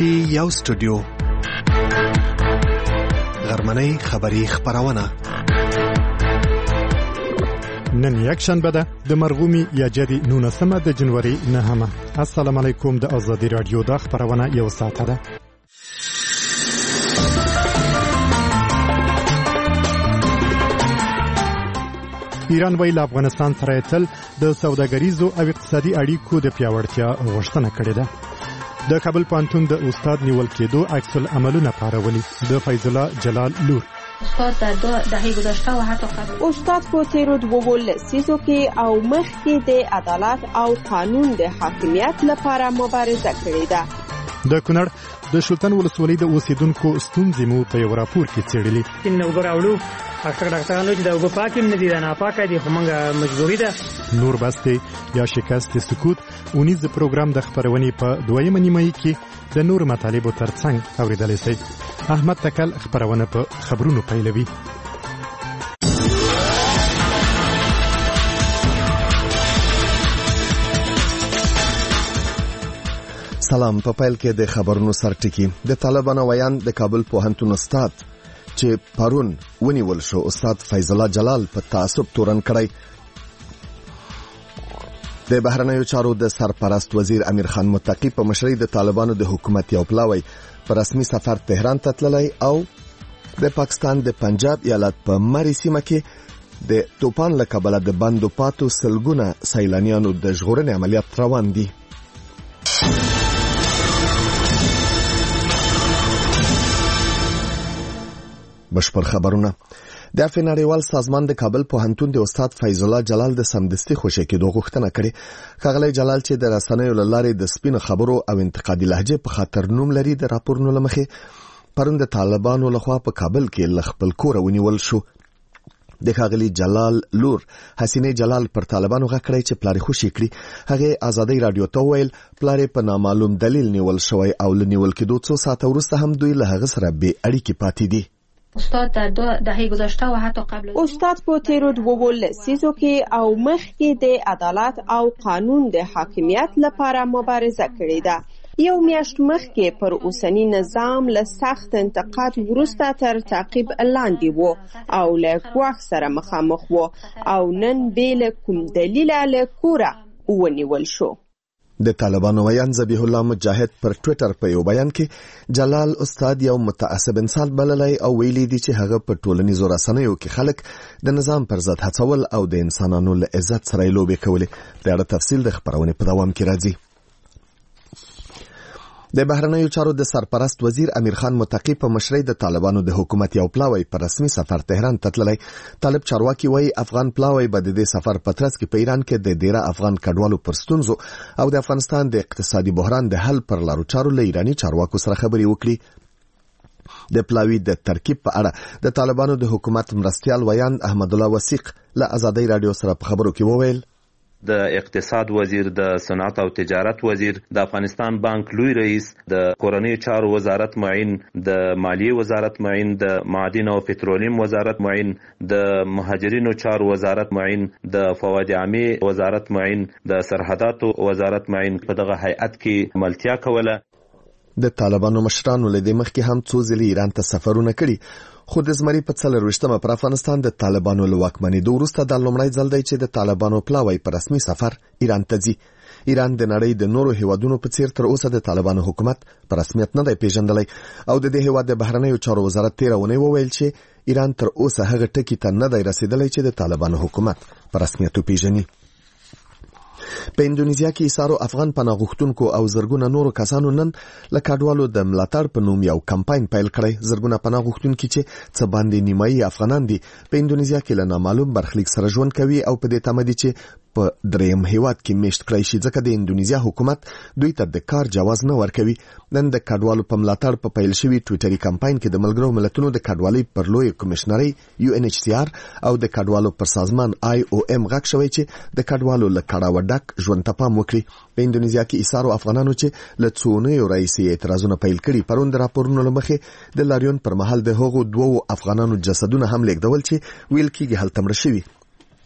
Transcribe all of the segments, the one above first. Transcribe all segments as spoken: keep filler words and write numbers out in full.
پټي یو سټوډیو غرمنۍ خبری خبرونه نن یک شنبه ده د مرغومی یا جدي نونسمه د جنوري نهمه. السلام علیکم. د آزادی رادیو د خبرونه یو ساعت ده. ایران ویل افغانستان سره تل د سوداګریزو او اقتصادي اړیکو د پیاوړتیا غوښتنه کړې ده. د کابل پوهنتون د استاد نیول کېدو عکس العملونه پارولي. د فیض الله جلال لور استاد در دو دهه گذشته و حتی قبل استاد په تیرو دوو لسیزو کې او مخکې د عدالت او قانون د حاکمیت لپاره مبارزه کړې ده. د کونړ د شلتن ولسوالۍ د اوسیدونکو ستونزې مو په یو راپور کې څېړلې. ان وګراوړو اکثر ډاکټرانو چې د اوبه پاکیم نه دي دا ناپاکه دي، خو موږ مجبوري ده. نور بسته یا شکست سکوت اونیز پروګرام د خبرونې په دویمه نیمایي کې د نور مطالبو ترڅنګ اوریدلی شئ. احمد تکل خبرونه په خبرونو پیلوي. سلام. په پیل کې د خبرونو سرټکی. د طالبانو ویان د کابل پوهنتون استاد چې پرون ونیول شو استاد فیض الله جلال په تعصب تورن کړی. د بهرنیو چارو د سرپرست وزیر امیر خان متقی په مشرۍ د طالبانو د حکومت یو پلاوی په رسمي سفر تهران ته تللی او د پاکستان د پنجاب ایالت په مری سیمه کې د توپان له کبله د بندو پاتو سلګونه سیلانیانو د ژغورنې عملیات روان دي. بشپړ خبرونه. د افغان نړیوال سازمان د کابل پوهنتون د استاد فیض الله جلال د سمدستي خوشی کېدو غوښتنه کړې. ښاغلی جلال چې د رسنیو له لارې د سپینو خبرو او انتقادي لهجې په خاطر نوم لري، د راپورونو له مخې پرون د طالبانو لخوا په کابل کې له خپل کوره ونیول شو. د ښاغلي جلال لور حسینه جلال پر طالبانو غږ کړی چې پلار خوشی کړي. هغه آزادی رادیو ته ویل پلار په نامعلوم دلیل نیول شوی او له نیول کېدو څو ساعته وروسته هم دوی له هغه سره بې اړیکې پاتې دي. استاد در دو دهه گذشته و حتی قبل استاد په تیرو دوو لسیزو کې او مخکې د عدالت او قانون د حاکمیت لپاره مبارزه کړې ده. یو میاشت مخکې پر اوسنی نظام له سخت انتقاد وروسته تر تعقیب لاندې وو او له ګواښ سره مخامخ وو او نن بې له کوم دلیله له کوره ونیول شو. د طالبانو ویان ذبیح الله مجاهد پر ټوئیټر په یو بیان کې جلال استاد یو متعصب انسان بللی او ویلي دي چې هغه په ټولنیزو رسنیو کې خلک د نظام پر ضد هڅول او د انسانانو له عزت سره لوبې کولې. د اړه تفصیل د خبرونې په دوام کې راځي. د بهرنیو چارو د سرپرست وزیر امیر خان متقی په مشرۍ د طالبانو د حکومت یو پلاوی په رسمي سفر تهران ته تللی. طالب چارواکي وایي افغان پلاوی به د دې سفر په ترڅ کې په ایران کې د ډیره افغان کډوالو پر ستونزو او د افغانستان د اقتصادي بحران د حل پر لارو چارو له ایراني چارواکو سره خبرې وکړي. د پلاوی د ترکیب په اړه د طالبانو د حکومت مرستیال ویان احمد الله وثیق له آزادی رادیو سره په خبرو کې وویل د اقتصاد وزیر، د صنعت او تجارت وزیر، د افغانستان بانک لوی رئیس، د کورنیو چارو وزارت معین، د مالیې وزارت معین، د معادن او پټرولیم وزارت معین، د مهاجرینو چارو وزارت معین، د فواید عامه وزارت معین، د سرحداتو وزارت معین په دغه هیئت کې عملتیا کوله. د طالبانو مشرانو له دې مخکې هم څو ځلې ایران ته سفرونه کړي، خو د زمري په څلرویشتمه پر افغانستان د طالبانو له واکمنېدو وروسته دا لومړی ځل دی چې د طالبانو پلاوی په رسمي سفر ایران ته ځي. ایران د نړۍ د نورو هیوادونو په څیر تر اوسه د طالبانو حکومت په رسمیت نه دی پیژندلی او د دې هیواد د بهرنیو چارو وزارت تېره اونۍ وویل چې ایران تر اوسه هغه ټکي ته نه دی رسېدلی چې د طالبانو حکومت په رسمیت وپیژني. په اندونیزیا کې ایسارو افغان پناه غوښتونکو او زرګونه نورو کسانو نن له کډوالو د ملاتړ په نوم یو کمپاین پیل کړی. زرګونه پناه غوښتونکي چې څه باندې نیمایي افغانان دي په اندونیزیا کې له نامعلوم برخلیک سره ژوند کوي او په دې تمه دي چې په دریم هیواد کې میشت کړی شي، ځکه د اندونیزیا حکومت دوی ته د کار جواز نه ورکوي. نن د کډوالو په ملاتړ په پیل شوي ټویټري کمپاین کې د ملګرو ملتونو د کډوالۍ پر لوی کمشنرۍ یو ان ایچ سی آر او د کډوالو پر سازمان آی او ام غږ شوی چې د کډوالو له کړاوه ډک ژوند ته پام وکړي. په اندونیزیا کې ایسارو افغانانو چې له څو اونیو راهیسې اعتراضونه پیل کړي پرون د راپورونو له مخې د لاریون پر مهال د هغو دوو افغانانو جسدونه هم لیږدول چې ویل کېږي هلته مړه شوي.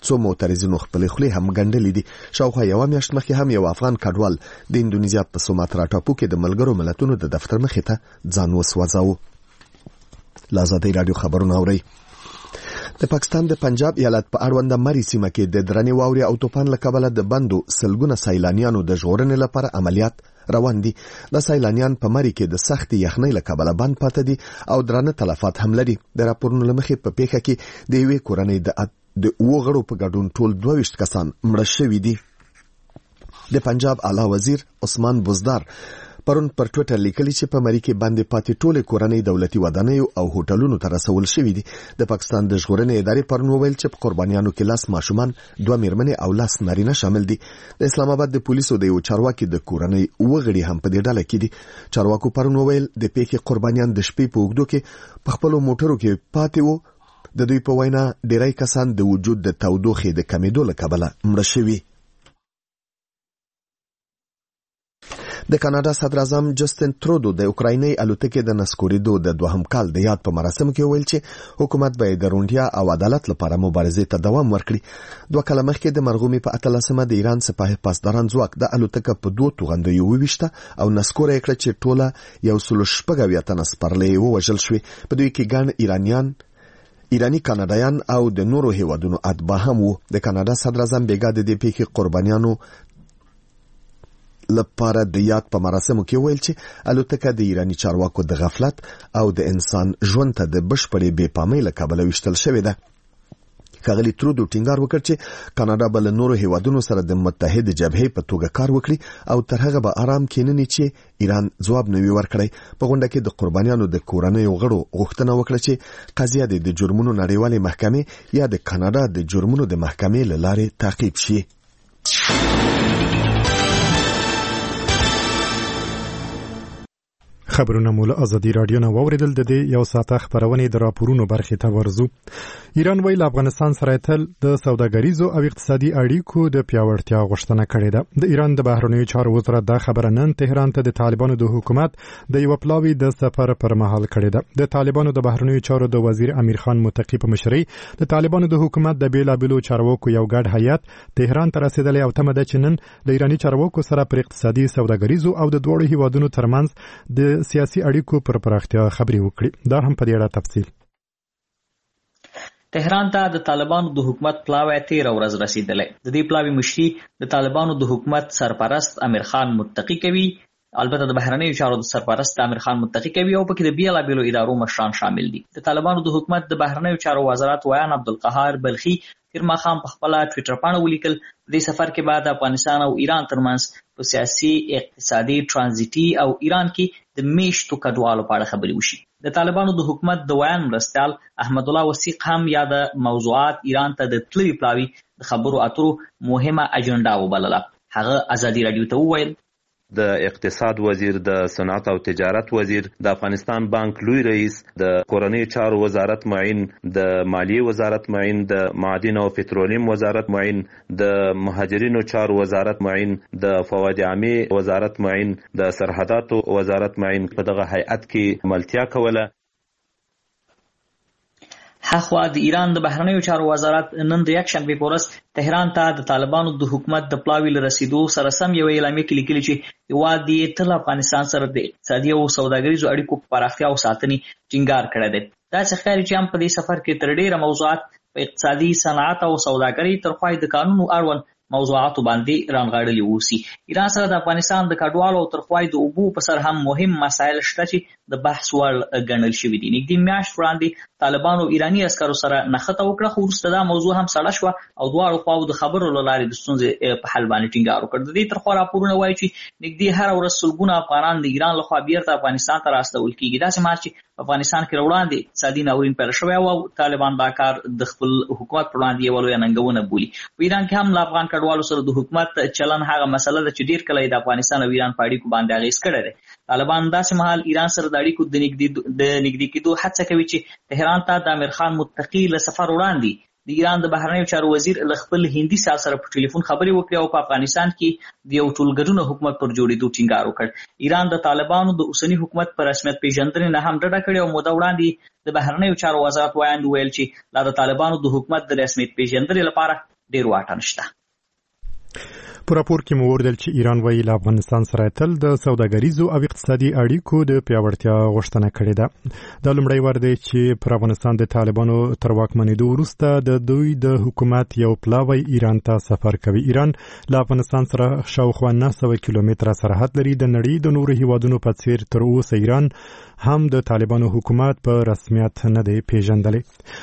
څو معترضینو خپل خولي هم ګنډلې دي. شاوخوا یو میاشت مخکې هم یو افغان کډوال د اندونیزیا په سوماترا ټاپو کې د ملګرو ملتونو د دفتر مخې ته ځان وسوځاوه. لازادي رادیو خبرونه اوري. د پاکستان د پنجاب ایالت په اړوند مری سیمه کې د درنې واورې او توپان له کبله د بندو سلګونه سیلانیانو د ژغورنې لپاره عملیات روان دي. د سیلانیان په مری کې د سخت یخنۍ له کبله بند پاتې دي او درنه تلفات هم لري. د راپورونو لمخې په پیښه کې د یوې کورنۍ د د اوغړو په ګډون ټول دوه ویشت کسان مړه شوي دي. د پنجاب اعلی وزیر عثمان بزدار پرون پر ټویټر لیکلی چې په مری کې باندې پاتې ټوله کورنۍ دولتي ودانیو او هوټلونو ته رسول شوې دي. د پاکستان د ژغورنې ادارې پرون وویل چې په قربانیانو کې لاس ماشومان، دوه میرمنې او لاس نارینه شامل دي. د اسلام آباد د پولیسو د یو چارواکي د کورنۍ وګړي هم په دې ډله کې دي. چارواکو پرون وویل د پیښې قربانیان د شپې په اوږدو کې په خپل موټرو کې پاتې وو. د دوی په وینا ډیری کسان د وجود د تودوخې د کمیدو له کبله مړه شوي. د کاناډا صدر اعظم جسټین ترودو د اوکرایني الوتکې د نسکوریدو د دوهم کال د یاد په مراسم کې ویل چې حکومت به د روڼتیا او عدالت لپاره مبارزې ته دوام ورکړي. دوه کاله مخکې د مرغومي په اتلسمه د ایران سپاه پاسداران ځواک د الوتکه په دوه توغندیو وویشته او نسکوره کړه چې ټوله یو سل شپږ اویا تنه سپرلۍ ووژل شوې. په دوی کې ګڼ ایرانیان ایرانی کاناډایان او د نورو هیوادونو اتباع هم وو. د کاناډا صدر اعظم بیګا د دې پیښې قربانیانو لپاره د یاد په مراسمو کې ویل چې الوتکه د ایرانی چارواکو د غفلت او د انسان ژوند ته د بشپړې بې پامۍ له کبله وشتل شوې ده. ښاغلي ترودو ټینګار وکړ چې کاناډا به له نورو هیوادونو سره د متحد جبهې په توګه کار وکړي او تر هغه به آرام کینني چې ایران ځواب نه وي ورکړی. په غونډه کې د قربانیانو د کورنیو غړو غوښتنه وکړه چې قضیه د جرمونو نړیوالې محکمې یا د کاناډا د جرمونو د محکمې له لارې تعقیب شي. خبرونه مول ازادي رادیو نو اوریدل. د دې یو ساعته خبرونه د راپورونو برخې ته ورزو. ایران ویل افغانستان سره تل د سوداګریزو او اقتصادي اړیکو د پیاوړتیا غوښتنه کړې ده. د ایران د بهرنیو چارو وزارت دا خبره نن تهران ته د طالبانو د حکومت د یو پلاوی د سفر پر مهال کړې ده. د طالبانو د بهرنیو چارو د وزیر امیر خان متقی په مشرۍ د طالبانو د حکومت د بیلابلو چارواکو یو ګډ هیئت تهران ته رسیدلی او تمه ده چې نن د ایرانی چارواکو سره پر اقتصادي سوداګریزو او د دوړو هیوادونو ترمنځ د سیاسي اړیکو پر پراختیا خبري وکړي. دا هم په دې اړه تفصیل. تهران ته د طالبانو د حکومت پلاوی تیر ورځ رسیدلی. د دې پلاوی مشري د طالبانو د حکومت سرپرست امیر خان متقی کوي. البته د بهرنیو چارو د سرپرست امیر خان متقی کوي او پکې د بیلابلو ادارو مشران شامل دي. د طالبانو د حکومت د بهرنیو چارو وزارت ویان عبدالقهار بلخي تیرما خان په خپل ټویټر باندې ولیکل د سفر کې بعد افغانستان او ایران ترمنځ په سیاسي، اقتصادي، ترانزیتي او ایران کې د میشتو کډوالو په اړه خبرې وشي. د طالبانو د حکومت د ویان مرستیال احمد الله وثیق هم یا د موضوعات ایران ته د تلوي پلاوی د خبرو اترو مهمه اجنډا وبلله. هغه ازادي رادیو ته وویل د اقتصاد وزیر، د صنعت او تجارت وزیر، د افغانستان بانک لوی رئیس، د کورنۍ چارو وزارت معین، د مالیې وزارت معین، د معادن او پټرولیم وزارت معین، د مهاجرینو چارو وزارت معین، د فواد عامه وزارت معین، د سرحداتو وزارت معین په دغه هیئت کې ملتیا کوله. هخوا د ایران د بهرنیو چارو وزارت نن د یک شنبه په ورځ تهران ته د طالبانو د حکومت د پلاوی لرسیدو سره سم یو اعلامیه کې لیکلي چې هیواد یې تل افغانستان سره د اقتصادي او سوداګریزو اړیکو په پراختیا او ساتنې ټینګار کړی دی. دا څرګندوي چې هم په دې سفر کې تر ډیره موضوعات په اقتصادي، صنعت او سوداګرۍ تر خوای د قانون اړوند موضوعات باندې رانغاړلي ووسی. ایران سره د افغانستان د کډوالو تر خوای د اوبو په سر هم مهم مسایل شته چې د بحث وړ ګڼل شوي دي. نږدې میاشت وړاندې طالبانو ایرانی عسکرو سره نښته وکړه، خو وروسته دا موضوع هم سړه شوه او دواړو خواو د خبرو له لارې د ستونزې په حل باندې ټینګار وکړ. د دې تر خوا راپورونه وایي چې نږدې هره ورځ سلګونه افغانان د ایران لخوا بیرته افغانستان ته راستول کېږي. داسې مهال چې په افغانستان کې وړاندې اقتصادي ناورین پیل شوی او طالبان دا کار د خپل حکومت پر وړاندې یو لویه ننګونه بولي. په ایران کې هم له افغان کډوالو سره د حکومت چلن هغه مسله ده چې ډیر کله د افغانستان او ایران په اړیکو باندې اغیز کړی دی. طالبان داسې مهال ایران سره د اړیکو د نږدې کېدو هڅه کوي چې تهران ته د امیر خان متقی له سفر وړاندې د ایران د بهرنیو چارو وزیر له خپل هندي سال سره په ټلیفون خبرې وکړي او په افغانستان کې د یو ټولګډون حکومت پر جوړېدو ټینګار وکړ. ایران د طالبانو د اوسنی حکومت پر رسمیت پیژندنې نه هم ډډه کړې او موده وړاندې د بهرنیو چارو وزارت وایي ویل چې لا د طالبانو د حکومت د رسمیت پیژندنې لپاره ډیر واټن شته. په راپور کې مو وردل چې ایران وایي له افغانستان سره تل د سوداګریزو او اقتصادي اړیکو د پیاوړتیا غوښتنه کړې ده. د لومړی وار دی چې پر افغانستان د طالبانو تر واکمنېدو وروسته د دوی د حکومت یو پلاوی ایران ته سفر کوي. ایران له افغانستان سره شاوخوا نه سوه کیلومتره سرحد لري. د نړۍ د نورو هیوادونو په څیر تر اوسه ایران هم د طالبانو حکومت په رسمیت نه دی پیژندلی.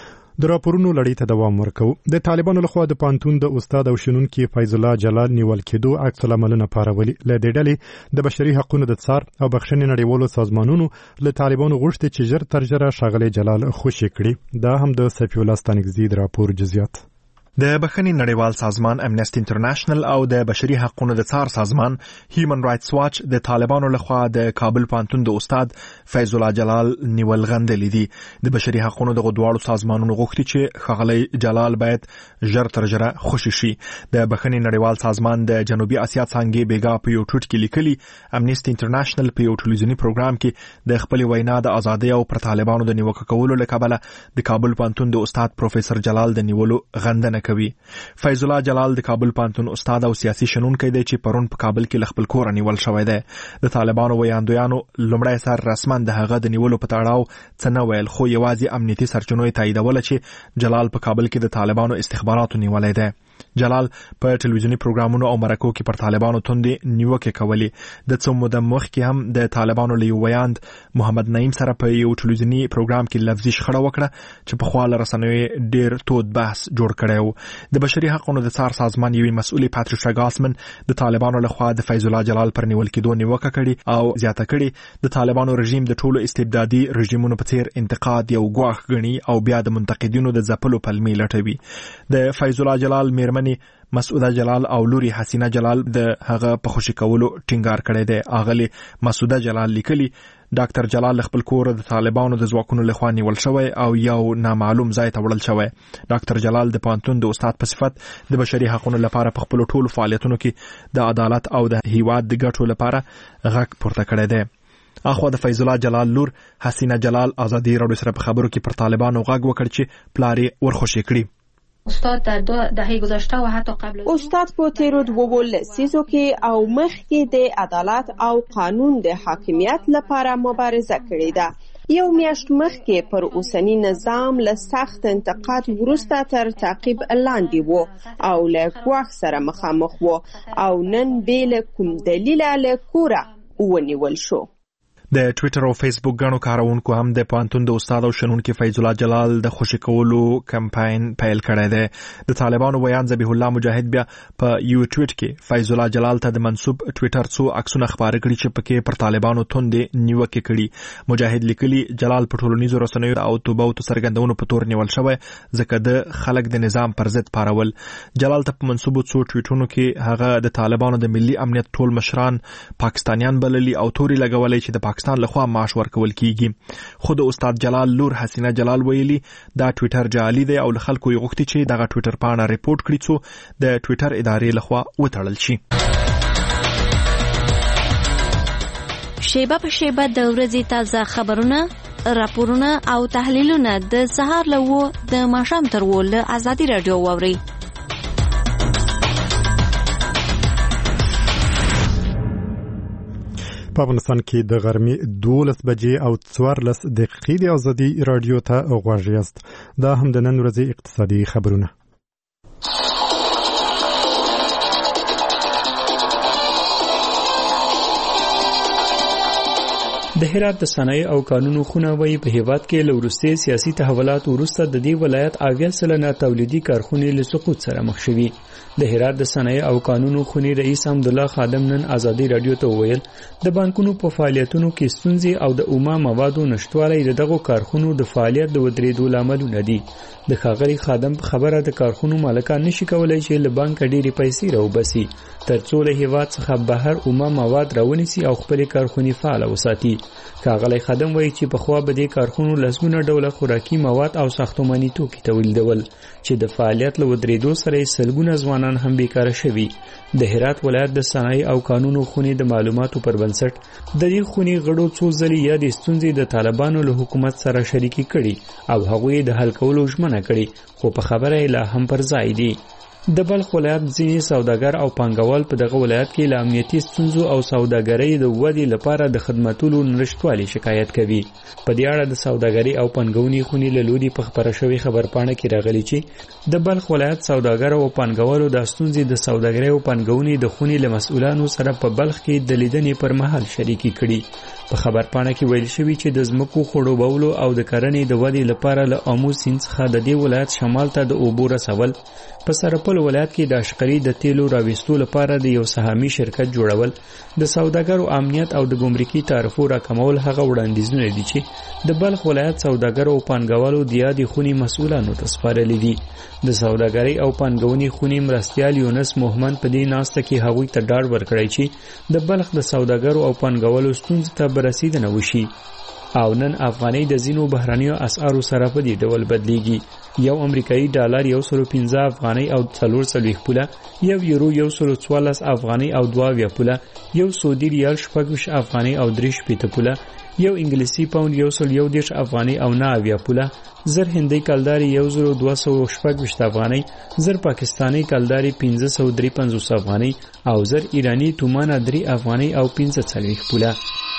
د راپورونو لړۍ ته دوام ورکوو. د طالبانو لخوا د پانتون د استاد او شنونکي فیض الله جلال نیول کېدو عکس العملونه پارولي. له دې ډلې د بشري حقوقو د څار او بخښنې نړیوالو سازمانونو له طالبانو غوښتي چې ژر تر ژره ښاغلی جلال خوشي کړي. دا هم د صفي الله ستانکزي د راپور جزئیات. د بخښنې نړیوال سازمان امنیسټي انټرنیشنل او د بشري حقوقو د څار سازمان هیومن رائټس واچ د طالبانو لخوا د کابل پانتون د استاد فیض الله جلال نیول غندلې دي. د بشري حقوقو د غوډوالو سازمانونو غوښتي چې ښاغلی جلال باید ژر تر ژره خوشي شي. د بخښنې نړیوال سازمان د جنوبي اسیا څانګې بیګا په یو ټویټ کې لیکلي امنیسټي انټرنیشنل په یو ټلویزیوني پروګرام کې د خپل وینا د ازادۍ او پر طالبانو د نیوکه کولو له کبله د کابل پانتون د استاد پروفیسور جلال د نیولو غندنه کوي. فیض الله جلال د کابل پانتون استاد او سیاسي شنونکی دی چې پرون په کابل کې خپل کور نیول شوی دی. د طالبانو ویاندویانو لومړی سر رسما د هغه د نیولو په تړاو څه نه ویل، خو یوازې امنیتي سرچینو یې تاییدوله چې جلال په کابل کې د طالبانو استخباراتو نیولی دی. جلال په ټلویزیوني پروګرامونو او مرکو کې پر طالبانو توندې نیوکې کولې. د څو موده مخکې هم د طالبانو له یو ویاند محمد نعیم سره په یو ټلویزیوني پروګرام کې لفظي شخړه وکړه چې په خوا له رسنیو ډیر تود بحث جوړ کړی و. د بشري حقوقو د څار سازمان یوې مسؤلې پاتریشا ګاسمن د طالبانو لخوا د فیض الله جلال پر نیول کېدو نیوکه کړې او زیاته کړې د طالبانو رژیم د ټولو استبدادي رژیمونو په څیر انتقاد یو ګواښ ګڼي او بیا د منتقدینو د ځپلو پلمې لټوي. د فیض الله جلال میرمنې مسعوده جلال او لوري حسینه جلال د هغه په خوشی کولو ټینګار کړی دی. اغلی مسعوده جلال لیکلي ډاکټر جلال خپل کور د طالبانو د ځواکونو لخوا نیول شوی او یو نامعلوم ځای ته وړل شوی. ډاکټر جلال د پانتون د استاد په صفت د بشري حقوقو لپاره په خپل ټولو فعالیتونو کې د عدالت او د هیواد د ګټو لپاره غږ پورته کړی دی. اخو د فیض الله جلال لور حسینه جلال ازادي راډیو سره په خبرو کې پر طالبانو غږ وکړ چې پلاری ورخوشي کړي. استاد در دو دهه گذشته و حتی قبل استاد په تیرو دوو لسیزو کې او مخکې د عدالت او قانون د حاکمیت لپاره مبارزه کړې ده. یو میاشت مخکې پر اوسنی نظام له سخت انتقاد وروسته تر تعقیب لاندې و او له ګواښ سره مخامخ و او نن بې له کوم دلیله له کوره ونیول شو. د ټویټر او فیسبوک غاڼو کارونکو هم د پانتون د استاد او شنونکي فیض الله جلال د خوشی کولو کمپاین پیل کړی دی. د طالبانو ویان ذبیح الله مجاهد بیا په یو ټویټ کې فیض الله جلال ته د منسوب ټویټر څو عکسونه خبرې کړي چې پکې پر طالبانو توندې نیوکې کړي. مجاهد لیکلي جلال په ټولنیزو رسنیو او توبه او څرګندونو په تور نیول شوی ځکه د خلک د نظام پر ضد پارول. جلال ته په منسوبو څو ټویټونو کې هغه د طالبانو د ملي امنیت ټول مشران پاکستانیان بللي او توري لګولې چې د پاکستان لخوا معاش ورکول کیږي. خو د استاد جلال لور حسینه جلال ویلي دا ټویټر جعلي دی او له خلکو یې غوښتي چې دغه ټویټر پاڼه ریپورت کړي څو د ټویټر ادارې لخوا وتړل شي. شیبه په شیبه د ورځې تازه خبرونه، راپورونه او تحلیلونه د سهار له و د ماښام تر و له ازادي راډیو واورئ. په افغانستان کې د غرمې دولس بجې او څوارلس دقیقې د ازادي راډیو ته غوږ یاست. دا هم د نن ورځې اقتصادي خبرونه. د هرات د صنایع او قانونو خونه وایي په هیواد کې له وروستي سیاسي تحولات وروسته د دې ولایت اویا سلنه تولیدي کارخونې له سقوط سره مخ شوي. د هرات د صنایع او قانونو خونې رئیس حمد الله خادم نن ازادي راډیو ته وویل د بانکونو په فعالیتونو کې ستونزې او د اومه موادو نشټوالی دغه کارخونو د فعالیت د ودرېدو لاملونه دي. د ښاغلي خادم په خبره د کارخونو مالکان نشي کولای چې له بانک ډېرې پیسې راوباسي ترڅو له هیواد څخه بهر اومه مواد راونیسي او خپل کارخونې فعال وساتي. ښاغلي خادم وایي چې په خوا به د کارخونو لسګونه ډوله خوراکي مواد او ساختماني توکي تولیدول چې د فعالیت له ودرېدو سره سلګونه ځوانان هم بیکاره شوي. د هرات ولایت د صنایع او قانونو خونې د معلوماتو پر بنسټ د دې خونې غړو څو ځلې یا د ستونزې د طالبانو له حکومت سره شریکي کړي او هغوی د حل کولو ژمنه کړي، خو په خبره لا هم پر ځای دي. د بلخ ولایت ځینې سوداګر او پانګوال په دغه ولایت کې له امنیتي ستونزو او سوداګرۍ د ودې لپاره د خدماتو نشټوالي شکایت کوي. په دې اړه د سوداګرۍ او پانګونې خونې له لوري په خبره شوې خبرپاڼه کې راغلي چې د بلخ ولایت سوداګر او پانګوالو د ستونزې د سوداګرۍ او پانګونې د خونې له مسؤلانو سره په بلخ کې د لیدنې پر مهال شریکي کړي. په خبرپاڼه کې ویل شوی چې د ځمکو خړوبولو او د کرنې د ودې لپاره له آمو سیند څخه د دې ولایت شمال ته د اوبو رسول، په سرپل ولایت کې د اشقري د تیلو راوستلو لپاره د یو سهامي شرکت جوړول، د سوداګرو امنیت او د ګمرکي تعرفو راکمول هغه وړاندیزونه دي چې د بلخ ولایت سوداګرو او پانګوالو د یادې خونې مسؤلانو ته سپارلي دي. د سوداګرۍ او پانګونې خونې مرستیال یونس محمد په دې ناسته کې هغوی ته ډاډ ورکړی چې د بلخ د سوداګرو او پانګوالو ستونزو ته برسیدنه وشي او نن افغانۍ د ځینو بهرنیو اسعارو سره په دې ډول بدلیږي. یو امریکایي ډالر یو سل پنځه افغانۍ او څلور څلوېښت پوله، یو یورو یو سل څوارلس افغانۍ او دوه اویا پوله، یو سعودي ریال شپږ ویشت افغانۍ او درې شپېته پوله، یو انګلیسي پاوند یو سل یو دېرش افغانۍ او نه اویا پوله، زر هندۍ کلدارې یو زر دوه سوه شپږ ویشت افغانۍ، زر پاکستاني کلدارې پنځه سوه درې پنځوس افغانۍ او زر ایراني تومانه درې افغانۍ او پنځه څلوېښت پوله.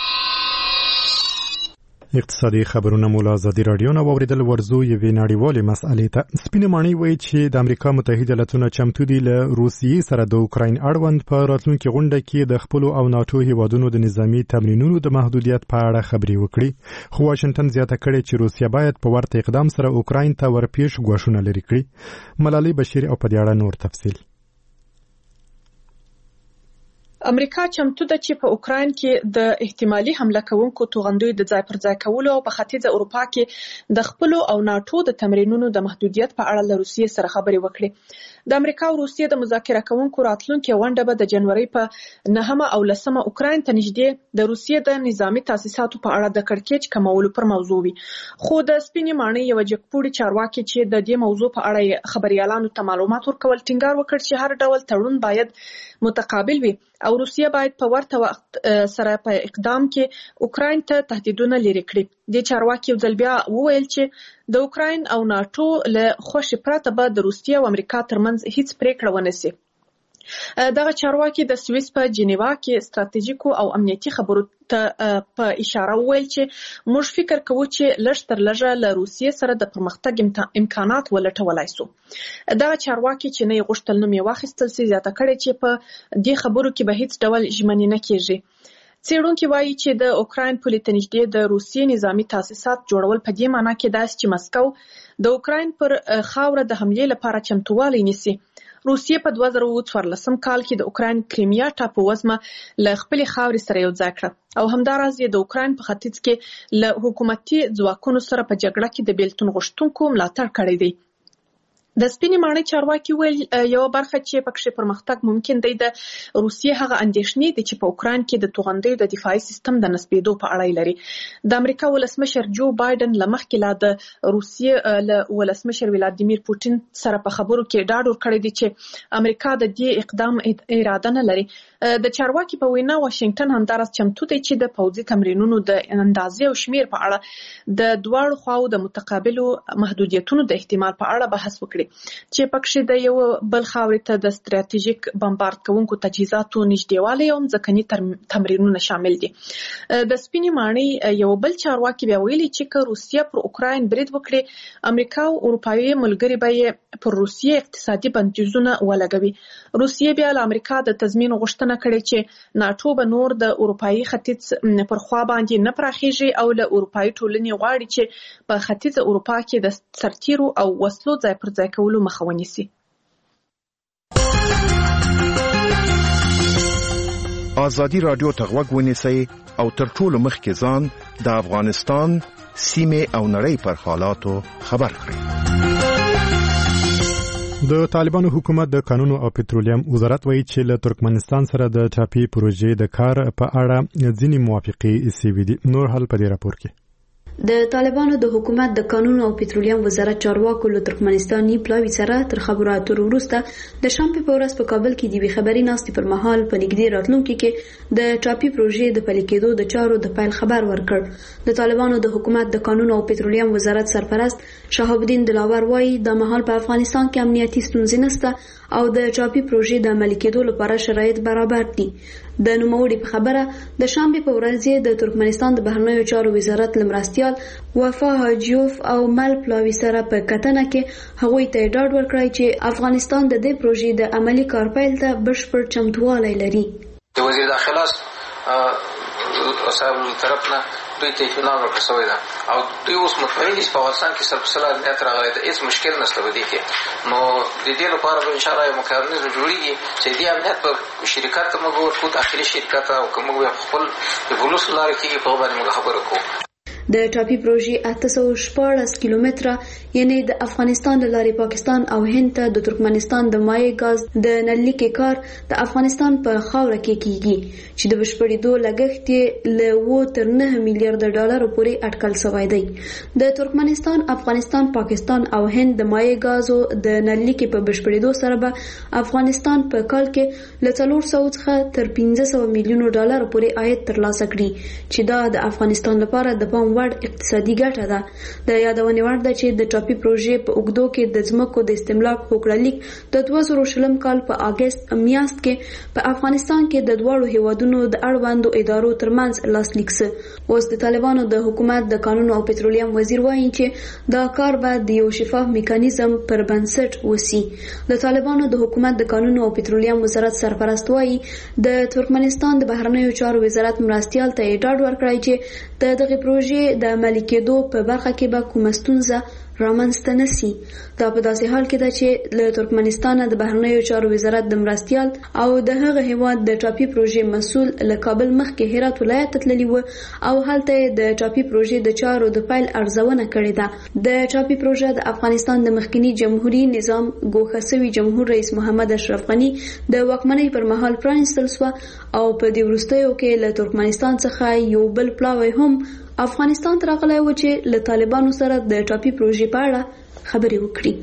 اقتصادي خبرونه مولا ازادي رادیو نه واوریدل. ورزو یوې نړیوالې مسئلې ته. سپینه ماڼۍ وایي چې د امریکا متحده ایالاتونو چمتو دي له روسیې سره د اوکراین اړوند په راتلونکي غونډه کې د خپلو او ناتو هیوادونو د نظامی تمرینونو د محدودیت په اړه خبرې وکړي، خو واشنگټن زیاته کړې چې روسیه باید په ورته اقدام سره اوکراین ته ورپېښ ګواښونه لرې کړي. ملالۍ بشیر او په دې اړه نور تفصیل. امریکا چمتو ده چې په اوکراین کې د احتمالي حمله کوونکو توغندیو د ځای پر ځای کولو او په ختیځه اروپا کې د خپلو او ناتو د تمرینونو د محدودیت په اړه له روسیې سره خبرې وکړي. د امریکا او روسیې د مذاکره کوونکو راتلونکي غونډه به د جنوري په نهمه او لسمه اوکراین ته نږدې د روسیې د نظامی تاسیساتو په اړه د کړکېچ کمولو پر موضوع وي. خو د سپینې ماڼۍ یو جګپوړي چارواکي چې د دې موضوع په اړه خبريالانو ته معلومات ورکول ټینګار وکړ چې هر ډول تړون باید متقابل وي او روسیه باید په ورته وخت سره په اقدام کې اوکراین ته تهدیدونه لري کړي. د چارواکي یو ځل بیا وویل چې د اوکراین او ناتو له خوشي پرته به د روسیه او امریکا ترمنځ هیڅ پریکړه ونه سي. دغه چارواکي د سویس په جنیوا کې ستراتیژیکو او امنیتي خبرو ته په اشاره وویل چې موږ فکر کوو چې لږ تر لږه له روسیې سره د پرمختګ امکانات ولټولای سو. دغه چارواکي چې نه غوښتل نوم یې واخیستل سي زیاته کړي چې په دې خبرو کې به هیڅ ډول ژمنې نه کیږي. څېړونکي وایي چې د اوکراین پولې ته نږدې د روسیې نظامی تاسیسات جوړول په دې معنی کې داسې چې مسکو د اوکراین پر خاوره د حملې لپاره چمتووالی نیسي. روسیې په دوه زره څوارلسم کال کې د اوکراین کریمیا ټاپووزمه له خپلې خاورې سره یو ځای کړه او همداراز یې د اوکراین په ختیځ کې له حکومتي ځواکونو سره په جګړه کې د بیلتون غوښتونکو ملاتړ کړی دی. د سپینې ماڼۍ چارواکي ویل یو برخه چې پکې پرمختګ ممکن دی د روسیې هغه اندېښنې دي چې په اوکراین کې د توغندیو د دفاعي سیستم د نسبېدو په اړه لري. د امریکا ولسمشر جو بایدن له مخکې لا د روسیې له ولسمشر ولادیمیر پوتین سره په خبرو کې ډاډ ورکړی دی چې امریکا د دې اقدام اراده نه لري. د چارواکي په وینا واشنگټن همداراز چمتو دی چې د پوځي تمرینونو د اندازې او شمیر په اړه د دواړو خواو د متقابلو محدودیتونو د احتمال په اړه بحث وکړي چې پکې د یو بل خاورې ته د ستراتیژیک بمبارد کوونکو تجهیزاتو نږدېوالی او ځمکني تمرینونه شامل دي. د سپینې ماڼۍ یو بل چارواکي بیا ویلي چې که روسیه پر اوکراین برید وکړي امریکا او اروپایي ملګري به یې پر روسیې اقتصادي بندیزونه ولګوي. روسیې بیا له امریکا د تضمین غوښتنه کړې چې ناتو به نور د اروپایي ختیځ پر خوا باندې نه پراخیږي او له اروپایي ټولنې غواړي چې په ختیځه اروپا کې د سرتیرو او وسلو ځای پر ځای کولو مخه ونیسي. ازادي رادیو ته غوږ ونیسئ او تر ټولو مخکې ځان د افغانستان سیمې او نړۍ پر حالاتو خبر کړئ. د طالبانو حکومت د قانون او پټرولیم وزارت وایي چې له ترکمنستان سره د ټاپي پروژې د کار په اړه ځینې موافقې شوې دي. نور حل په دې راپور کې. د طالبانو د حکومت د قانون او پټرولیم وزارت چارواکو له ترکمنستاني پلاوي سره تر خبرو اترو وروسته د شنبې په ورځ په کابل کې د خبري ناستې پر مهال په نږدې راتلونکي کې د ټاپي پروژې د پلي کېدو د چارو د پیل خبر ورکړ. د طالبانو د حکومت د قانون او پټرولیم وزارت سرپرست شهاب الدین دلاور وایي د مهال په افغانستان کې امنیتي ستونزې نشته او د چاپی پروژې د عملي کېدو لپاره شرایط برابر دي. د نوموړي په خبره د شنبه په ورځ د ترکمنستان د بهرنیو چارو وزارت لمرستيال وفا حاجیوف او مل پلاوی سره په کتنه کې هغوی ته ډاډ ورکړی چې افغانستان د دې پروژې د عملي کارپیل ته بشپړ چمتووالی لري. د وزیر داخله صاحب طرف نه دوی ته اطمینان ورکړل شوی ده او دوی اوس مطمئن دي چې په افغانستان کې سرپسله امنیت راغلی ده، هېڅ مشکل نشته په دې کې. نو د دې لپاره به انشاءالله یو میکانیزم جوړېږي چې دې امنیت به شرکت ته موږ ورکړو، داخلي شرکت ته، او که موږ په خپل د پولیسو لارې کېږي په هغه باندې موږ خبرې کوو. د ټاپي پروژې اته سوه شپاړس کیلومتره یعنی د افغانستان له لارې پاکستان او هند ته د ترکمنستان د مایع ګاز د نللیکې کار د افغانستان په خاوره کې کیږي چې د بشپړېدو لګښت یې له اووه تر نهه میلیارډ ډالرو پورې اټکل شوی دی. د ترکمنستان، افغانستان، پاکستان او هند د مایع ګازو د نللیکې په بشپړېدو سره به افغانستان په کال کې له څلور سوه څخه تر پنځه سوه میلیونو ډالرو پورې عاید ترلاسه کړي چې دا د افغانستان لپاره د پام وړ اقتصادي ګټه ده. د یادونې وړ ده چې د ټاپي پروژې په اوږدو کې د ځمکو د استملاک هوکړلیک د دوه زره شلم کال په اګست میاشت کې په افغانستان کې د دواړو هیوادونو د اړوندو ادارو ترمنځ لاسلیک شو. اوس د طالبانو د حکومت د قانون او پټرولیم وزیر وایي چې دا کار به د یو شفاف میکانیزم پر بنسټ وسی. د طالبانو د حکومت د قانون او پټرولیم وزارت سرپرست وایي د ترکمنستان د بهرنیو چارو وزارت مرستيال ته ډاډ ورکړی چې د دغه پروژې د عملي کېدو په برخه کې به کومه ستونزه رامنځته نشي. دا په داسې حال کې ده چې له ترکمنستان د بهرنیو چارو وزارت د مرستيال او د هغه هیواد د ټاپي پروژې مسؤل له کابل مخکې هرات ولایت ته تللی و او هلته د ټاپي پروژې د چارو د پیل ارزونه کړې ده. د ټاپي پروژه د افغانستان د مخکنی جمهوریت نظام ګوښه شوي جمهور رئیس محمد اشرف غني د واکمنۍ پر مهال پرانیستل شوه او په دې وروستیو کې له ترکمنستان څخه یو بل پلاوی هم افغانستان ته راغلی و چې له طالبانو سره د ټاپي پروژې په اړه خبرې وکړي.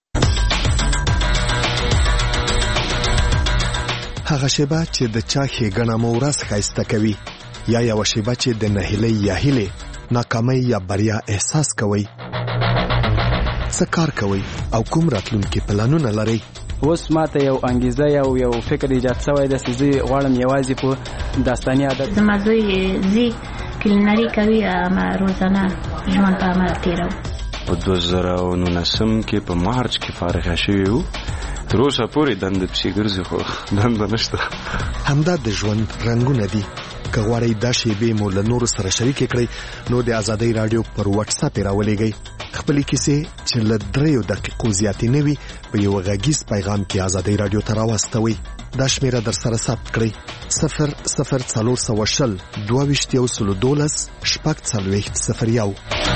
هغه شیبه چې د چا ښېګڼه مو ورځ ښایسته کوي یا یوه شیبه چې د نهیلۍ یا هیلې ناکامۍ یا بریا احساس کوئ، څه کار کوئ او کوم راتلونکي پلانونه لرئ؟ اوس ماته یو انګیزه یو یو فکر ایجاد شوی ده چې زه غواړم یوازې په داستاني عادت زما زوی زی کلینري کوي، ما روزانه ژوند په عمل تېروم. په دوه زره او نولسم کې په مارچ کې فارغه شوي وو، تر اوسه پورې دندې پسې ګرځي خو دنده نشته. همدا د ژوند رنګونه دي. که غواړئ دا شیبې مو له نورو سره شریکې کړئ نو د ازادۍ راډیو پر واتس اپ یې راولېږئ. خپلې کیسې چې له دریو دقیقو زیاتې نه وي په یو غږیز پیغام کې ازادۍ راډیو ته راواستوئ. دا شمیره در سره ثبت کړئ: صفر صفر څلور سوه شل دوه ویشت یو سلو دولس شپږ څلوېښت صفر یو.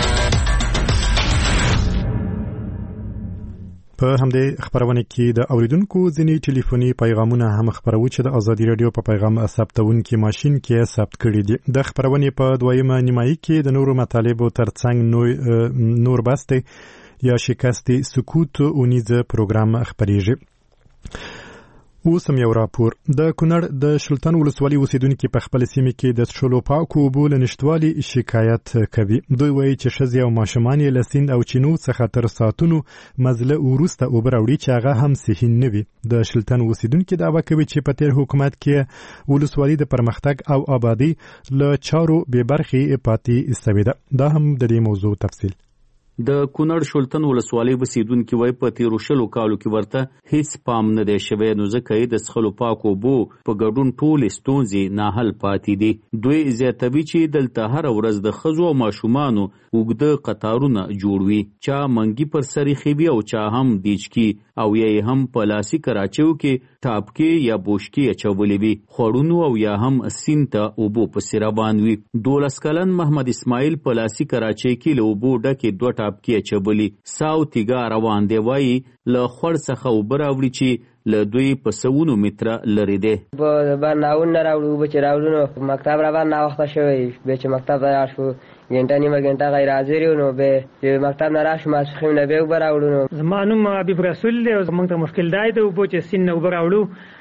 په همدې خبرونه کې د اوریدونکو ځینې ټلیفوني پیغامونه هم خبرو چې د ازادي رادیو په پیغام ثبتونکي ماشين کې ثبت کړي دي. د خبرونه په دویمه نیمایي کې د نورو مطالبو ترڅنګ نور بسته یا شکست سکوت اونیزه پروګرام خبريږي. اوس هم یو راپور د کونړ د شلتن ولسوالۍ اوسیدونکو په خپل سیمه کې د څښلو پاکو اوبو له نشټوالي شکایت کوي. دوی وایي چې ښځې او ماشومان یې له سیند او چینو څخه تر ساعتونو مزله وروسته اوبه راوړي چې هغه هم صحي نه وي. د شلتن اوسیدونکو دعوه کوي چې په تیر حکومت کې ولسوالۍ د پرمختګ او آبادی له چارو بې برخې پاتې شوې ده. دا هم د دې موضوع تفصیل. د کونړ شلتن ولسوالۍ اوسیدونکو وایي په تیرو شلو کالو کې ورته هیڅ پام نه دی شوی، نو ځکه یې د څښلو پاکو اوبو په ګډون ټولې ستونزې ناحل پاتې دي. دوی زیاتوي چې دلته هره ورځ د ښځو او ماشومانو اوږده قطارونه جوړ وي، چا منګي پر سر ایښی وي او چا هم دیچکي او یا یې هم په لاسي کراچیو کې ټاپکې یا بوشکې اچولې وي، خوړونو او یا هم سیند ته اوبو پسې روان وي. دولس کلن محمد اسماعیل په لاسي کراچۍ کې له اوبو ډکې دوه ټاپکې اچولي، ساو تیګا روان دی. وایي له خوړ څخه اوبه راوړي چې له دوی په سوونو متره لرې دی. به ناون نه راوړو، اوبه چې راوړو نو مکتب را باندې ناوخته شوی، بیا چې مکتب ته لاړ شو ګنټه نیمه ګنټه غیر حاضر یو، نو به چې مکتب نه راشو ماسپښین نه به اوبه راوړو. نو زما نوم حبیب رسول دی او زموږ ته مشکل دی د اوبو چې سیند نه اوبه راوړو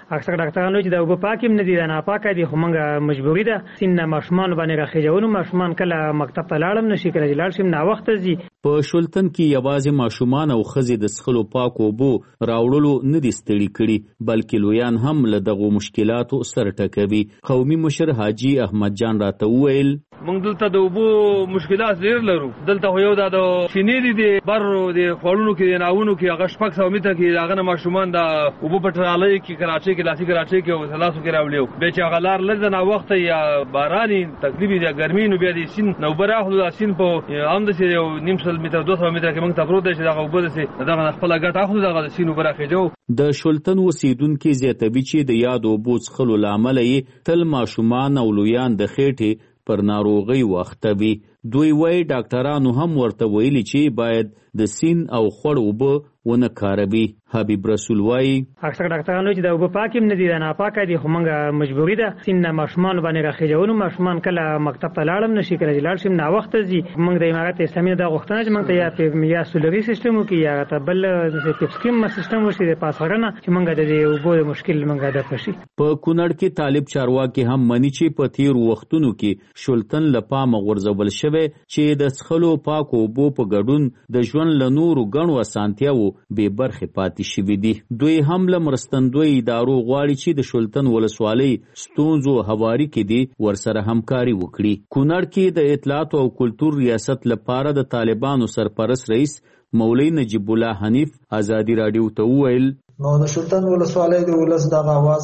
اکثر ډاکټرانو چې د اوبه پاکیم نه دي دا ناپاکه دي خو موږ مجبوري ده سین ماشومان باندې راخېجونو ماشومان کله مکتب ته لاړم نشي کله لاړ شم نا وخت زی په شولتن کې یوازې ماشومان او ښځې د څښلو پاکو اوبو راوړلو نه دي ستړي کړي بلکې لویان هم له دغو مشکلاتو سر ټکوي. قومي مشر حاجي احمد جان راته وویل موږ دلته د اوبو مشکلات ډېر لرو. دلته یو دا د چینې دي بر د خوړونو کې د ناونو کې هغه شپږ سوه متره کې هغه ماشومان د اوبو په ټرالۍ کې کراچۍ کې لاسي کراچۍ کې او ثلاثو کې راوړي بیا چې هغه لار لږ نه وخت یا باراني تقریبا د ګرمۍ نو بیا د سین نو براخلو د سین په عام د یو نیم سل متر دوه سوه متره کې موږ ته پروت دی چې دغه اوبه دسې دغه خپل ګټه اخلو دغه د سینو براخېجو. د شولتن اوسیدونکي زیاتوي چې د یاد اوبو څښلو له امله یې تل ماشومان او لویان د خېټې پر ناروغۍ واخته وي. دوی وایي ډاکټرانو هم ورته ویلي چې باید د سین او خوړ اوبه ونه کاروي. حبیب رسول وایي اکثر ډاکټرانو چې د اوبه پاکیم نه دي دا ناپاکه دي خو موږ مجبوري ده سین ماشومان باندې راخېجونو ماشومان کله مکتب ته لاړم نشي کله لاړ شم نا وخت زی موږ د امارات اسلامي د غوښتنه چې موږ ته یا یا سولري سیستم کې یا تبل د سیستم سیستم وشي د پاسورنه چې موږ د اوبو د مشکل موږ د پشي. په کونړ کې طالب چارواکي هم مني چې په تیر وختونو کې شولتن لپاره غورځول شوی چې د څښلو پاکو اوبو په ګډون د ژوند له نورو ګڼو اسانتیاوو بې برخې پاتې شوي دي. دوی هم له مرستندوی ادارو غواړي چې د شولتن ولسوالۍ ستونزو هواري کې دي ورسره همکاري وکړي. کونړ کې د اطلاعات او کلتور ریاست لپاره د طالبانو سرپرست رئیس مولوی نجیب الله حنیف ازادي رادیو ته وویل نو د شولتن ولسوالۍ د ولس دغه اواز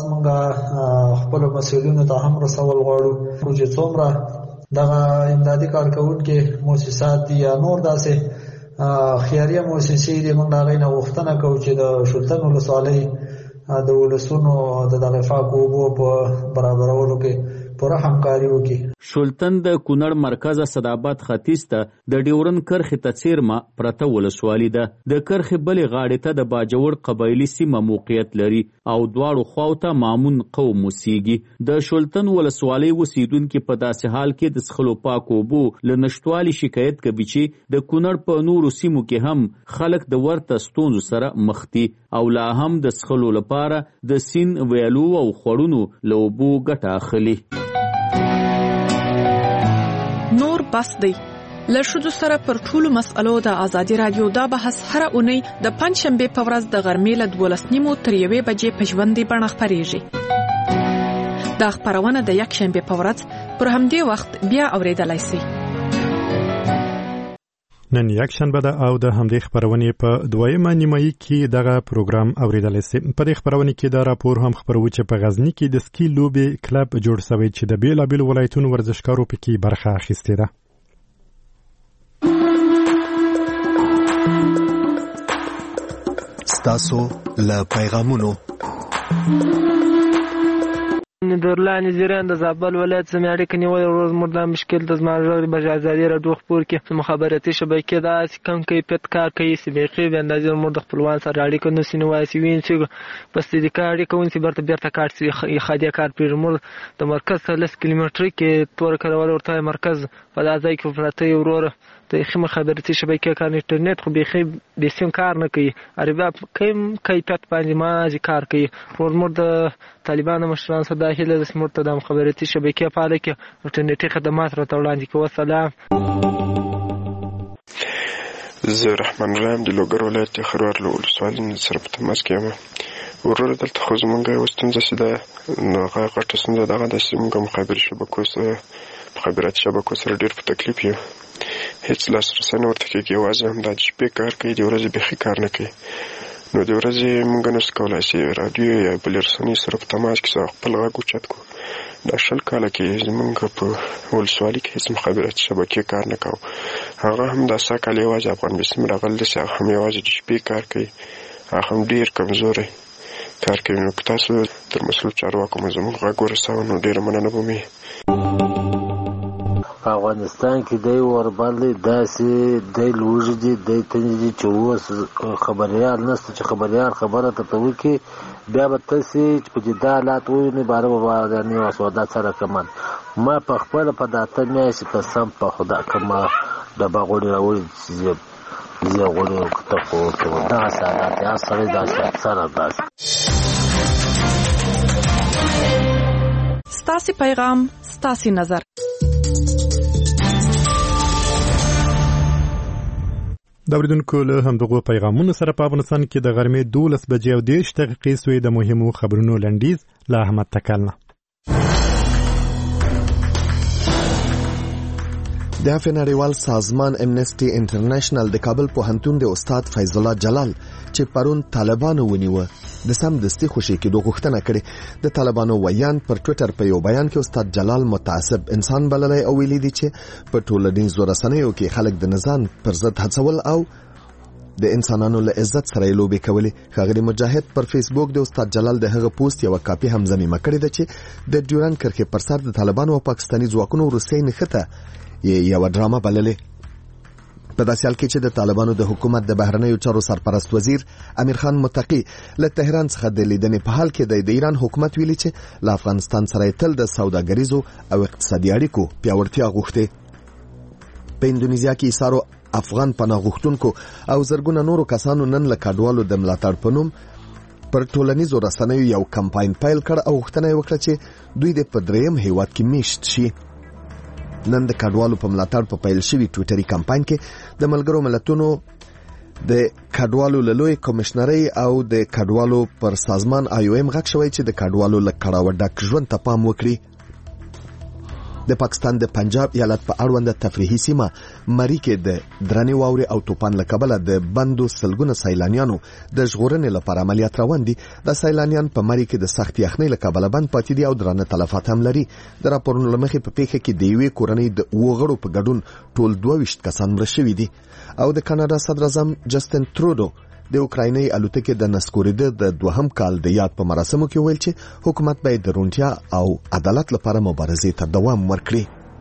موږ خپل مسؤلینو ته هم رسول غواړو چې څومره دغه امدادي کارکونکي مؤسسات دي یا نور داسې خیریه مؤسسې دي موږ هغې نه غوښتنه کوو چې د شولتن ولسوالۍ د ولسونو د دغه پاکو اوبو په برابرولو کې پوره همکاري وکړي. شولتن د کونړ مرکز صداباد ختیځ ته د ډیورن کرښې ته څیرمه پرته ولسوالي ده. د کرښې بلې غاړې ته د باجوړ قبایلي سیمه موقعیت لري او دواړو خواو ته مامون قوم اوسیږي. د شولتن ولسوالۍ اوسیدونکي په داسې حال کې د څښلو پاکو اوبو له نشتوالي شکایت کوي چې د کونړ په نورو سیمو کې هم خلک د ورته ستونزو سره مخ دي او لا هم د څښلو لپاره د سین ویالو او خوړونو له اوبو ګټه اخلي. نور بس دی له ښځو سره پر ټولو مسألو د ازادي رادیو دا بحث هره اونۍ د پنجشنبې په ورځ د غرمې له دولس نیمو تر یوې بجې په ژوندۍ بڼه خپرېږي. دا خپرونه د یکشنبې په ورځ پر همدې وخت بیا اورېدلی سئ. نن یکشنبه ده او د همدې خبرونې په دویمه نیمایي کې دغه پروګرام اوریدلی سي. په دې خبرونه کې دا راپور هم خبرو چې په غزني کې د سکی لوبې کلب جوړ شوی چې د بیلابیلو ولایتونو ورزشکارو پکې برخه اخیستې ده. ستاسو له پیغامونو ندرلانی زیران د زابل ولایت سمې اړیکې نیول ورځ مردا مشکل د زمانه به ازادي راډیو خبر کې مخابراتي شبکې دا کم کیفیت کار کوي چې بیخي به اندازې مردا خپلوان سره اړیکه نو سینو وایي وین چې پس دې کار اړیکه ونسي برته بیرته کار سي خادي کار پیرمر د مرکز څخه لس کیلومتر کې تور کړول ورته مرکز په ځای کې پراته ورور د خمه خبرتي شبکې کار انټرنیټ خو بیخي به سیم کار نه کوي اربا کم کیفیت باندې ما ذکر کوي ورمر د طالبانو مشران سره داخله د مرتضی خبرتي شبکې فعال کې انټرنیټي خدمات راته وړاندې کوي. سلام زه رحمان رحیم د لوګر ولایت خروار له ولسوالۍ سره په تماس کې یم. ورور دلته خو زمونږ یوه ستونزه چې ده نو هغه غټه ستونزه دغه ده چې موږ مخابري شبکو سره مخابراتي شبکو سره ډېر په تکلیف یو. هیڅ لاسرسی نه ورته کېږي. یوازې همدا د شپې کار کوي د ورځې بیخي کار نه کوي. نو د ورځې موږ نشو کولی چې راډیو یا بلې رسنۍ سره په تماس کې خپل غږ اوچت کړو. دا شل کاله کې زموږ په ولسوالۍ کې هیڅ مخابراتي شبکې کار نه کوو. هغه هم دا سږ کال یوازې افغان بسم راغلی دی چې هغه هم یوازې د شپې کار کوي. هغه هم ډېر کمزوری کار کوي. نو که تاسو تر مسؤل چارواکو مو زموږ غږ ورسوه نو ډېره مننه به مې په افغانستان کې دی ورباندې داسې دی لوږې دي دی تنې دي چې اوس خبریال نشته چې خبریال خبره ته وکړي بیا به تاسې چې په دې دا حالات ووینئ باره به باراني وسودا سره کمن ما په خپله په دا اته میاشتې قسم په خدا کمه ډبه غوړي راوړي چې زه غوړي ورکته خو ورته دغسې حالات هر سړی داسې اکثره داسې ستاسو پیغام ستاسو نظر. د اوریدونکو له همدغو پیغامونو سره په افغانستان کې د غرمې دولس بجې او دېرش دقیقې سوې د مهمو خبرونو لنډیز له احمد تکلنه. د نړیوال سازمان امنسټي انټرنیشنل د کابل پوهنتون د استاد فیض الله جلال چې پرون طالبانو ونیوه د سمدستي خوشي کېدو غوښتنه کړې. د طالبانو ویان پر ټوئیټر په یو بیان کې استاد جلال متعصب انسان بللی او ویلي دي چې په ټولنیزو رسنیو کې خلک د نظام پر ضد هڅول او د انسانانو له عزت سره لوبي کولې. ښاغلي مجاهد پر فیسبوک د استاد جلال د هغه پوسټ یو کاپی هم ضمیمه کړې ده چې د ډیورند کرښې پر سر د طالبانو او پاکستاني ځواکونو روسي نښته یو ډرامه بللې. په داسې حال کې چې د طالبانو د حکومت د بهرنیو چارو سرپرست وزیر امیر خان متقی له تهران څخه د لیدنې په حال کې د ایران حکومت ویلي چې له افغانستان سره تل د سوداګریزو او اقتصادي اړیکو پیاوړتیا غوښتي. په اندونیزیا کې ایسارو افغان پناه غوښتونکو او زرګونه نورو کسانو نن له کډوالو د ملاتړ په نوم پر ټولنیزو رسنیو یو کمپاین پیل کړ او غوښتنه یې وکړه چې دوی د پدریم هیواد کې میشت شي. نن د کډوالو په ملاتړ په پیل شوی ټویټري کمپاین کې د ملګرو ملتونو د کډوالو له لوی کمشنري او د کډوالو پر سازمان آی او ایم غږ شوی چې د کډوالو له کړاوه ډک ژوند ته پام وکړي. د پاکستان د پنجاب ایالت په اړوند تفریحي سیمه مری کې د درنې واورې او توپان له کبله د بندو سلګونه سیلانیانو د ژغورنې لپاره عملیات روان دي. د سیلانیان په مری کې د سخت یخنۍ له کبله بند پاتې دي او درنه تلفات هم لري. د راپورونو له مخې په پیښه کې د یوې کورنۍ د اووه غړو په ګډون ټول دوه ویشت کسان مړه شوي دي. او د کاناډا صدر اعظم جسټن ترودو د اوکرایني الوتکې د نسکورېدو د دوهم کال د یاد په مراسمو کې ویل چې حکومت باید د روڼتیا او عدالت لپاره مبارزې ته دوام ورکړي.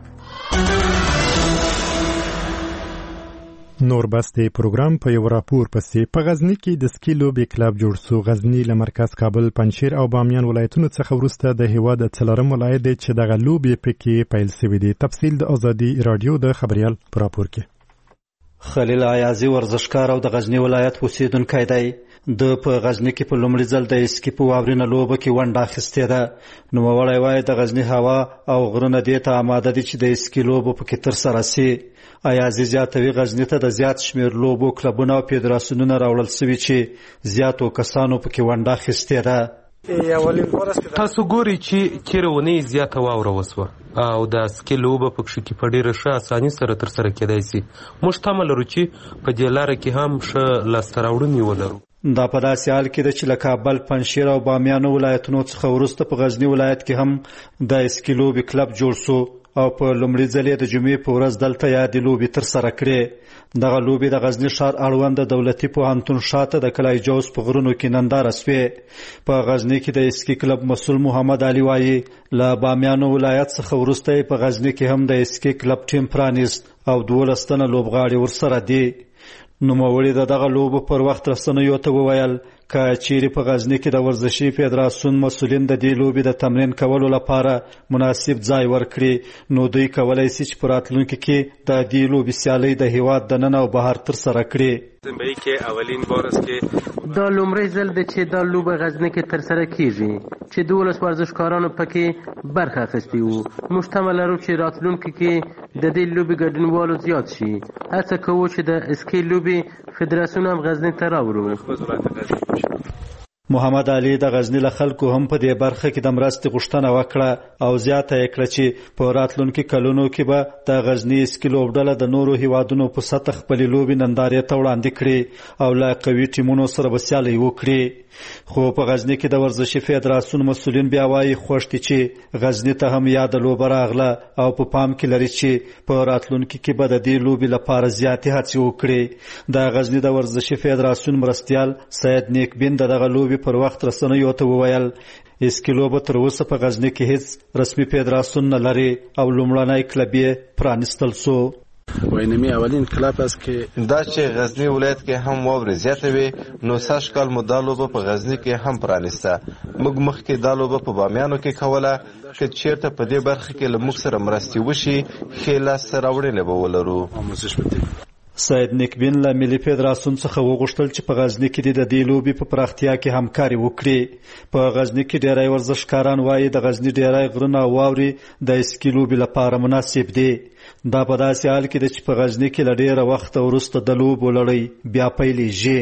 نور بسته پروګرام په یو راپور پسې په غزنی کې د سکی لوبې کلب جوړ شو. غزنی له مرکز کابل، پنجشیر او بامیان ولایتونو څخه وروسته د هیواد څلورم ولایت دی چې دغه لوبې پکې پیل شوې دي. تفصیل د ازادي رادیو د خبريال پر راپور کې. خلیل عیازي ورزشکار او د غزنی ولایت اوسیدونکی دی. د په غزنی کې په لومړي ځل د اسکی په واورینه لوبه کې ونډه اخیستې ده. نوموړی وایي د غزنی هوا او غرونه دې ته آماده دي چې د اسکی لوبه پکې ترسره سي. عیازي زیاتوي غزنی ته د زیات شمیر لوبو کلبونه او فدراسیونونه راوړل شوي چې زیاتو کسانو پکې ونډه اخیستې ده. تاسو ګوري چې چیرې ونې زیاته واوره وسوه او د سکی لوبه پکې کې په ډېره ښه اساني سره ترسره کېدای شي. موږ تمه لرو چې په دې لاره کې هم ښه لاسته راوړنې ولرو. دا په داسې حال کې ده چې له کابل، پنجشیر او بامیان ولایتونو څخه وروسته په غزنی ولایت کې هم د اسکی لوبې کلب جوړ شو او په لومړي ځل د جمعې په ورځ دلته یادې لوبې ترسره کړې. دغه لوبې د غزنی ښار اړوند د دولتي پوهنتون شاته د کلای جوز په غرونو کې ننداره سوې. په غزنی کې د اسکی کلب مسؤل محمد علي وایي له بامیانو ولایت څخه وروسته په غزنی کې هم د اسکی کلب ټیم پرانیست او دولس تنه لوبغاړي ورسره دي. نوموړي د دغه لوبو پر وخت رسنیو ته وویل که چیرې په غزنی کې د ورزشي فدراسیون مسؤلین د دې لوبې د تمرین کولو لپاره مناسب ځای ورکړي نو دوی کولی شي چې په راتلونکي کې د دې لوبې سیالۍ د هیواد دننه او بهر ترسره کړي. زمبئی کې اولین بار است کې دا لومړی ځل دی چې دا لوبه غزنی کې ترسره کیږي چې دولس ورزشکارانو پکې برخه اخیستي وو. موږ تمه لرو چې راتلونکي کې د دې لوبې ګډونوالو زیات شي. هڅه کوو چې د اسکی لوبې فدراسیون هم غزنی ته راوړو. محمد علي د غزنی له خلکو هم په دې برخه کې د مرستې غوښتنه وکړه او زیاته یې کړه چې په راتلونکي کلونو کې به د غزنی اسکی لوبډله د نورو هیوادونو په سطح خپلې لوبې نندارې ته وړاندې کړي او له قوي ټیمونو سره به سیالۍ وکړي. خو په غزنی کې د ورزشي فدراسیون مسؤلین بیا وایي خوښ دي چې غزنی ته هم یاده لوبه راغله او په پام کې لري چې په راتلونکي کې به د دې لوبې لپاره زیاتې هڅې وکړي. د غزنی د ورزشي فدراسیون مرستیال سید نیک بین دغه لوبې پر وخت رسنیو ته وویل اسکی لوبه تر اوسه په غزنی کې هیڅ رسمي فدراسیون نه لري او لومړنی کلب یې پرانیستل سو. وینمی اولین کلاب است که دا چې غزنی ولایت کې هم واورې زیاته وي نو سږ کال مو دا لوبه په غزنی کې هم پرانیسته. موږ مخکې دا لوبه په بامیانو کې کوله که چیرته په دې برخه کې له موږ سره مرستې وشي ښې لاسته راوړنې به ولرو. سید نیکبین له ملي فدراسیون څخه وغوښتل چې په غزني کې د دې لوبې په پراختیا کې همکاري وکړي. په غزني کې ډیری ورزشکاران وایي د غزني ډیری غرونه او واورې د اسکی لوبې لپاره مناسب دي. دا په داسې حال کې ده چې په غزني کې له ډیره وخته وروسته د لوبو لړۍ بیا پیلېږي.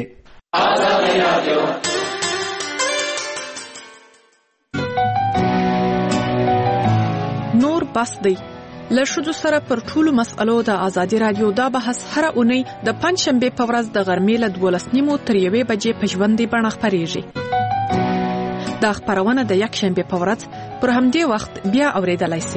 نور بس دی له ښځو سره پر ټولو مسئلو د ازادي رادیو دا بحث هره اونۍ د پنجشنبې په ورځ د غرمې له دولس نیمو تر یوې بجې په ژوندۍ بڼه خپرېږي. دا خپرونه د یکشنبې په ورځ پر همدې وخت بیا اورېدلی شئ.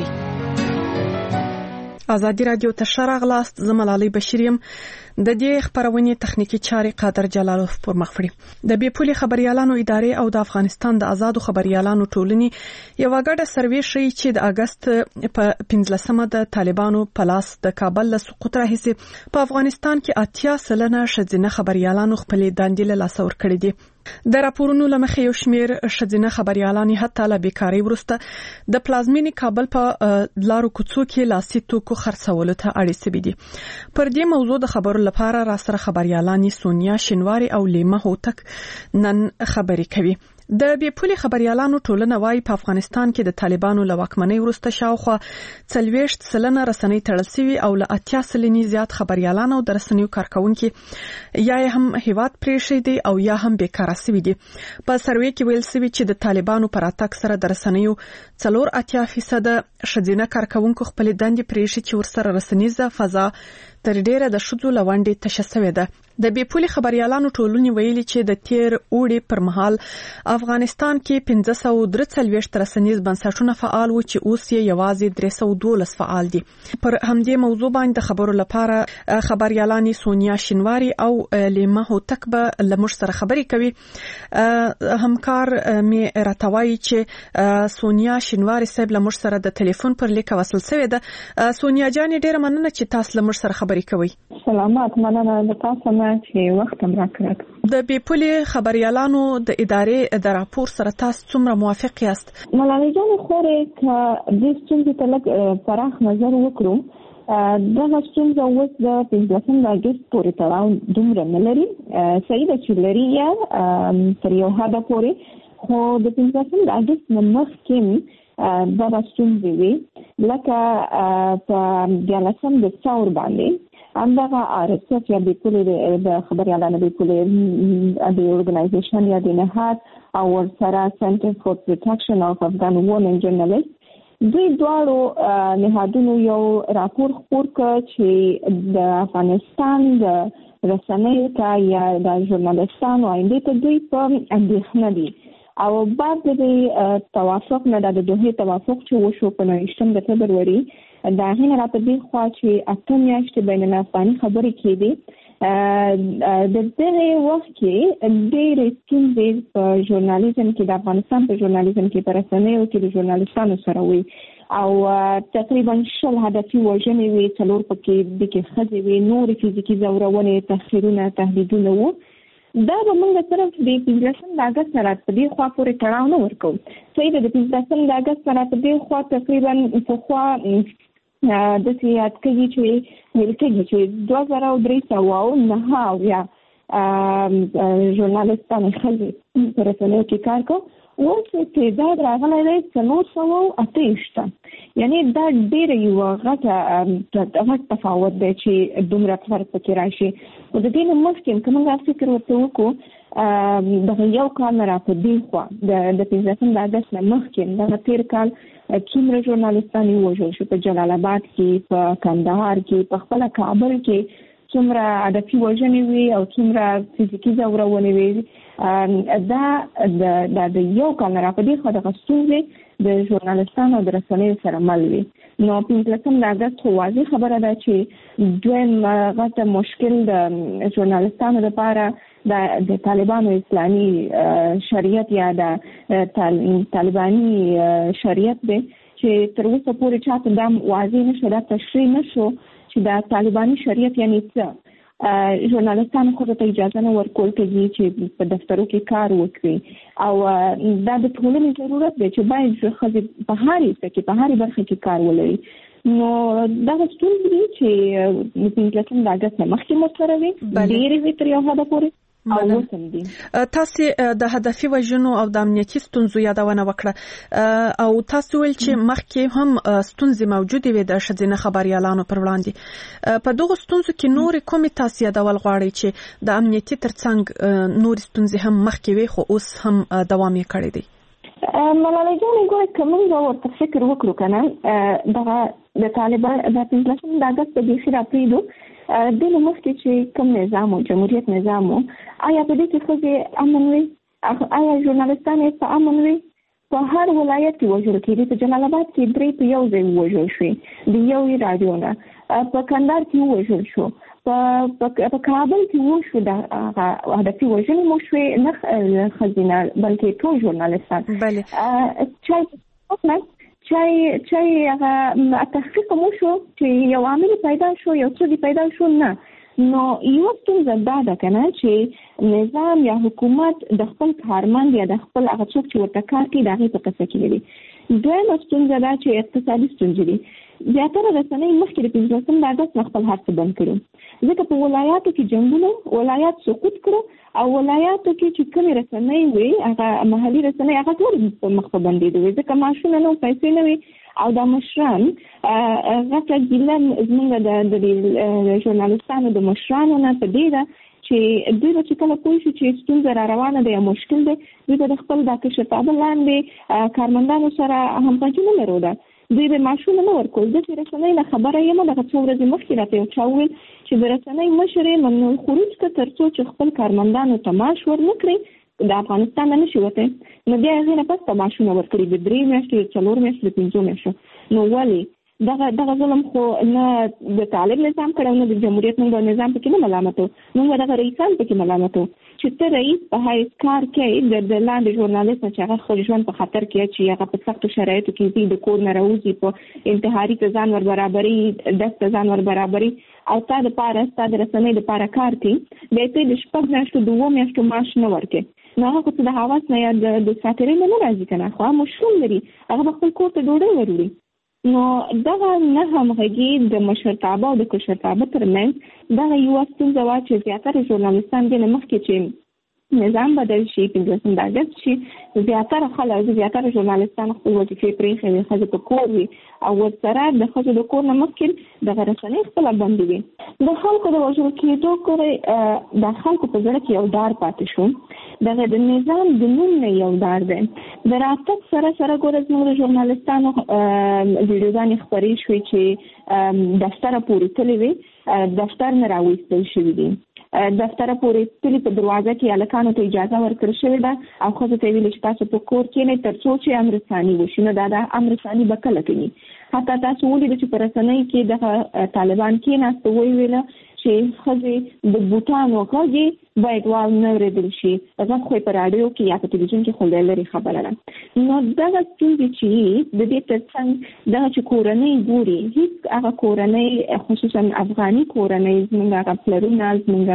ازادي رادیو ته ښه راغلاست. زه ملالۍ بشیر یم. د دې خپرونې تخنیکی چارې قادر جلالوف پر مخ وړي. د بې پولې خبريالانو ادارې او د افغانستان د آزادو خبريالانو ټولنې یو غاډه سروې ښیي چې د اگست په پنځلسمه د طالبانو په لاس د کابل له سقوط راهیسې په افغانستان کې اتیا سلنه ښځینه خبريالانو خپلې دندې له لاسه ورکړې دي. د راپورونو له مخې یو شمېر ښځینه خبريالانې حتی له بیکارۍ وروسته د پلازمینې کابل په لارو کوڅو کې لاسي توکو خرڅولو ته اړې سوي دي. پر دې موضوع د خبرو لپاره را سره خبريالانې سونیا شینواری او لیمه هوتک نن خبرې کوي. د بې پولې خبريالانو ټولنه وايي په افغانستان کې د طالبانو له واکمنۍ وروسته شاوخوا څلوېښت سلنه رسنۍ تړل سوي او له اتیا سلنې زیات خبريالان او د رسنیو کارکونکي یا هم هیواد پرېښی دي او یا هم بیکاره سوي دي. په سروې کې ویل سوي چې د طالبانو پر راتګ سره د رسنیو څلور اتیا فیصده ښځینه کارکونکو خپلې دندې پرېښي چې ورسره رسنیزه فضا تر ډیره د ښځو له ونډې تشه سوې ده. د بې پولې خبريالانو ټولنې ویلي چې د تیر اوړي پر مهال افغانستان کې پنځه سوه درې څلوېښت رسنیز بنسټونه فعال وو چې اوس یې یوازې درې سوه دولس فعال دي. پر همدې موضوع باندې د خبرو لپاره خبريالانې سونیا شینواری او لیمه هوتک به له موږ سره خبرې کوي. همکار مې راته وایي چې سونیا شینواری صاحب له موږ سره د ټلیفون پر لیک وصل شوې ده. سونیا جانې ډېره مننه چې تاسو له موږ سره خبرې کوي. سلامات، مننه د تاسو نه چې وخت هم راکړئ. د بې پولې خبريالانو د ادارې د راپور سره تاسو څومره موافق یاست؟ ملالۍ جانې خورې که دې ستونزې ته لږ پراخ نظر وکړو، دغه ستونزه اوس د پنځلسم د اګست پورې تړاو دومره نه لري. صحیح ده چې لري یا تر یو حده پورې، خو د پنځلسم د اګست نه مخکې دغه ستونزې وي، لکه په دیارلسم د ثور باندې همدغه آر اس اف یا بې پولې د خبريالانو بې پولې د ارګنایزیشن یا د نهاد او ورسره سنټر فور پروټیکشن اف افغان وومن جرنالیست، دوی دواړو نهادونو یو راپور خپور کړ چې د افغانستان د رسنیو ته یا د ژورنالیستانو آینده ته دوی په اندېښنه دي. او بعد د توافق نه د دوه توافق چې وشو په نوښتم د فبروري دا هغه را په دې خوا چې اته میاشتې بین الافغاني خبرې کېدې. د دې وخت کې ډېر ستونزې په ژورنالیزم کې د افغانستان په ژورنالیزم کې په رسنیو کې د ژورنالیستانو سره وي او تقریبا شل هدفي وژنې وي، څلور پکې د کې ښځې وي، نورې فزیکي ځورونې، تحقیرونه، تهدیدونه وو. دا به موږ صرف د پنځلسم د اګست سره په دې خوا پورې تړاو نه ورکوو. صحیح ده، د پنځلسم د اګست سره په دې خوا تقریبا پخوا داسې یاد کېږي چې ویل کېږي چې دوه زره او درې سوه او نهه اویا ژورنالیستانې ښځې په رسنیو کې کار کوي، اوس تعداد راغلی دی څلور سوه او اته ویشت. یعنې دا ډېره یوه غټه غټ تفاوت دی چې دومره فرق پکې راشي. خو د دې نه مخکې که موږ فکر ورته وکړو، دغه یو کال نه را په دې خوا د پنځلسم د اګست نه مخکې دغه تېر کال څومره ژورنالیستان ووژل شو، په جلال آباد کې، په کندهار کې، په خپله کابل کې څومره هدفي وژنې وي او څومره فزیکي ځورونې وي. دا د یو کال نه را په دې خوا دغه ستونزې د ژورنالیستانو او د رسنیو سره مل وي. نو پنځلسم د اګست خو واضح خبره ده چې دویم غټه مشکل د ژورنالیستانو لپاره د طالبانو اسلامي شریعت یا د طالباني شریعت دی چې تر اوسه پورې چاته دا واضح نشو، دا تشریح نشو چې د طالباني شریعت یعنی څه. ژورنالیستانو خو ته اجازه نه ورکول کېږي چې په دفترو کې کار وکړي او دا د ټولنې ضرورت دی چې باید ښځې په هر حصه کې په هرې برخه کې کار ولري. نو دا ستونزې چې د پنځلسم د اګست نه مخکې مو سره وي ډېرې وي تر یو حده پورې. تاسو د هدفي وژنو او د امنیتي ستونزو یادونه وکړه او تاسو ویل چې مخکې هم ستونزې موجودې وي د ښځینه خبريالانو پر وړاندې. په دغه ستونزو کې نور کومې تاسو یادول غواړئ چې د امنیتي ترڅنګ نور ستونزې هم مخکې وي خو اوس هم دوام یې کړی دی؟ ملالۍ جانې ګوره که موږ ورته فکر وکړو که نه دغه د طالبان د پنځلسم د اګست په بیخي راپرېږدو دې نه مخکې چې کوم نظام و جمهوریت نظام و آیا په دې کې ښځې امن وي؟ آیا ژورنالستان یې په امن وي؟ په هر ولایت کې وژل کېدي. په جلال آباد کې درې په یو ځای ووژل شوې د یوې راډیو نه، په کندهار کې ووژل شو، په کابل کې وشو د هدفي وژنې مو شوې نه ښځینه بلکې ټول ژورنالستان. چای چای چای هغه تحقیق مو شو چې یو عامل پیدا شو یو څه پیدا شو نه. نو یو ستونزه دا ده که نه چې نظام یا حکومت د خپل کارمند یا د خپل هغه څوک چې ورته کار کوي د هغې په قصه کې لري. دویمه ستونزه ده چې اقتصادي ستونزې دي. زیاتره رسنۍ مخکې د پنځلسم د اګست نه خپل هر څه بند کړي ځکه په ولایاتو کې جنګونه ولایات سقوط کړو او ولایاتو کې چې کومې رسنۍ وي هغه محلي رسنۍ هغه ټول په مخ په بندېدو وي ځکه معاشونه نه پیسې نه وي او دا مشران غټه ګیله زموږ د ژورنالستانو د مشرانو نه په دې ده چې دوی به چې کله پوه شي چې ستونزه را روانه ده یا مشکل دی دوی به د خپل دا کشرتابه لاندې کارمندانو سره همغږي نه لرو ده دوی به معاشونه نه ورکول. زه چې رسنۍ نه خبره یم دغه څو ورځې مخکې راته یو چا وویل چې د رسنۍ مشر یې ممنوع الخروج کړه تر څو چې خپل کارمندانو ته معاش ورنه کړي د افغانستان نه نشي وتی. نو بیا هغې نه پس ته معاشونه ورکړي د درې میاشتې د څلور میاشتې د پنځو میاشتو. نو ولې دغه دغه ظلم خو نه د طالب نظام کړی نه د جمهوریت موږ نظام پکې نه ملامتو موږ دغه رئیسان پکې ملامتو چې ته رئیس په حیث کار کوي د لاندې ژورنالیست چې هغه خپل ژوند په خطر کې چې هغه په سختو شرایطو کې ځي د کور نه راوځي په انتحاري ته ځان ور برابري دست ته ځان ور برابري او تا د پاره ستا د رسنۍ د پاره کار کوي بیا ته د شپږ میاشتو د اووه میاشتو معاش نه ورکوي نو هغه خو د حواس نه یا د ساترې نه نه راځي که نه خو هغه مشروم لري هغه به خپل کور ته ډوډۍ وروړي. نو دغه نه همغږي د مشرتابه او د کشرتابه ترمنځ دغه یوه ستونزه وه چې زیاتره ژورنالستان دې نه مخکې چې نظام بدل شي پنځلسم د اګست شي زیاتره خلک زیاتره ژورنالستان خپل وظیفې پرېښې وي ښځې په کور وي او ورسره د ښځو د کور نه مخکې دغه رسنۍ خپله بندې وي. د خلکو د وژل کېدو ګورئ د خلکو په زړه کې یو ډار پاتې شو دغه د نظام د نوم نه یو ډار دی. د راتګ سره سره ګوره زموږ د ژورنالستانو ویډیوګانې خپرې شوې چې دفتره پورې تللې وي دفتر نه راویستل شوي دي دفتر پورې تللي په دروازه کې هلکانو ته اجازه ورکړل شوې ده او ښځو ته یې ویلي چې تاسو په کور کښېنئ تر څو چې امرثاني وشي. نو دا د امرثاني به کله کوي حتی تاسو ولیده چې په رسنۍ کې دغه طالبان کېناسته ویې ویله چې ښځې د بوټانو غږ باید واونه اورېدل شي غږ خو یې په راډیو کې یا په تلویزیون کې خو لرې خبره ده. نو دغه ستونزې چې د دې تر څنګ دغه چې کورنۍ ګوري هېڅ هغه کورنۍ خصوصا افغاني کورنۍ زموږ هغه پلرونه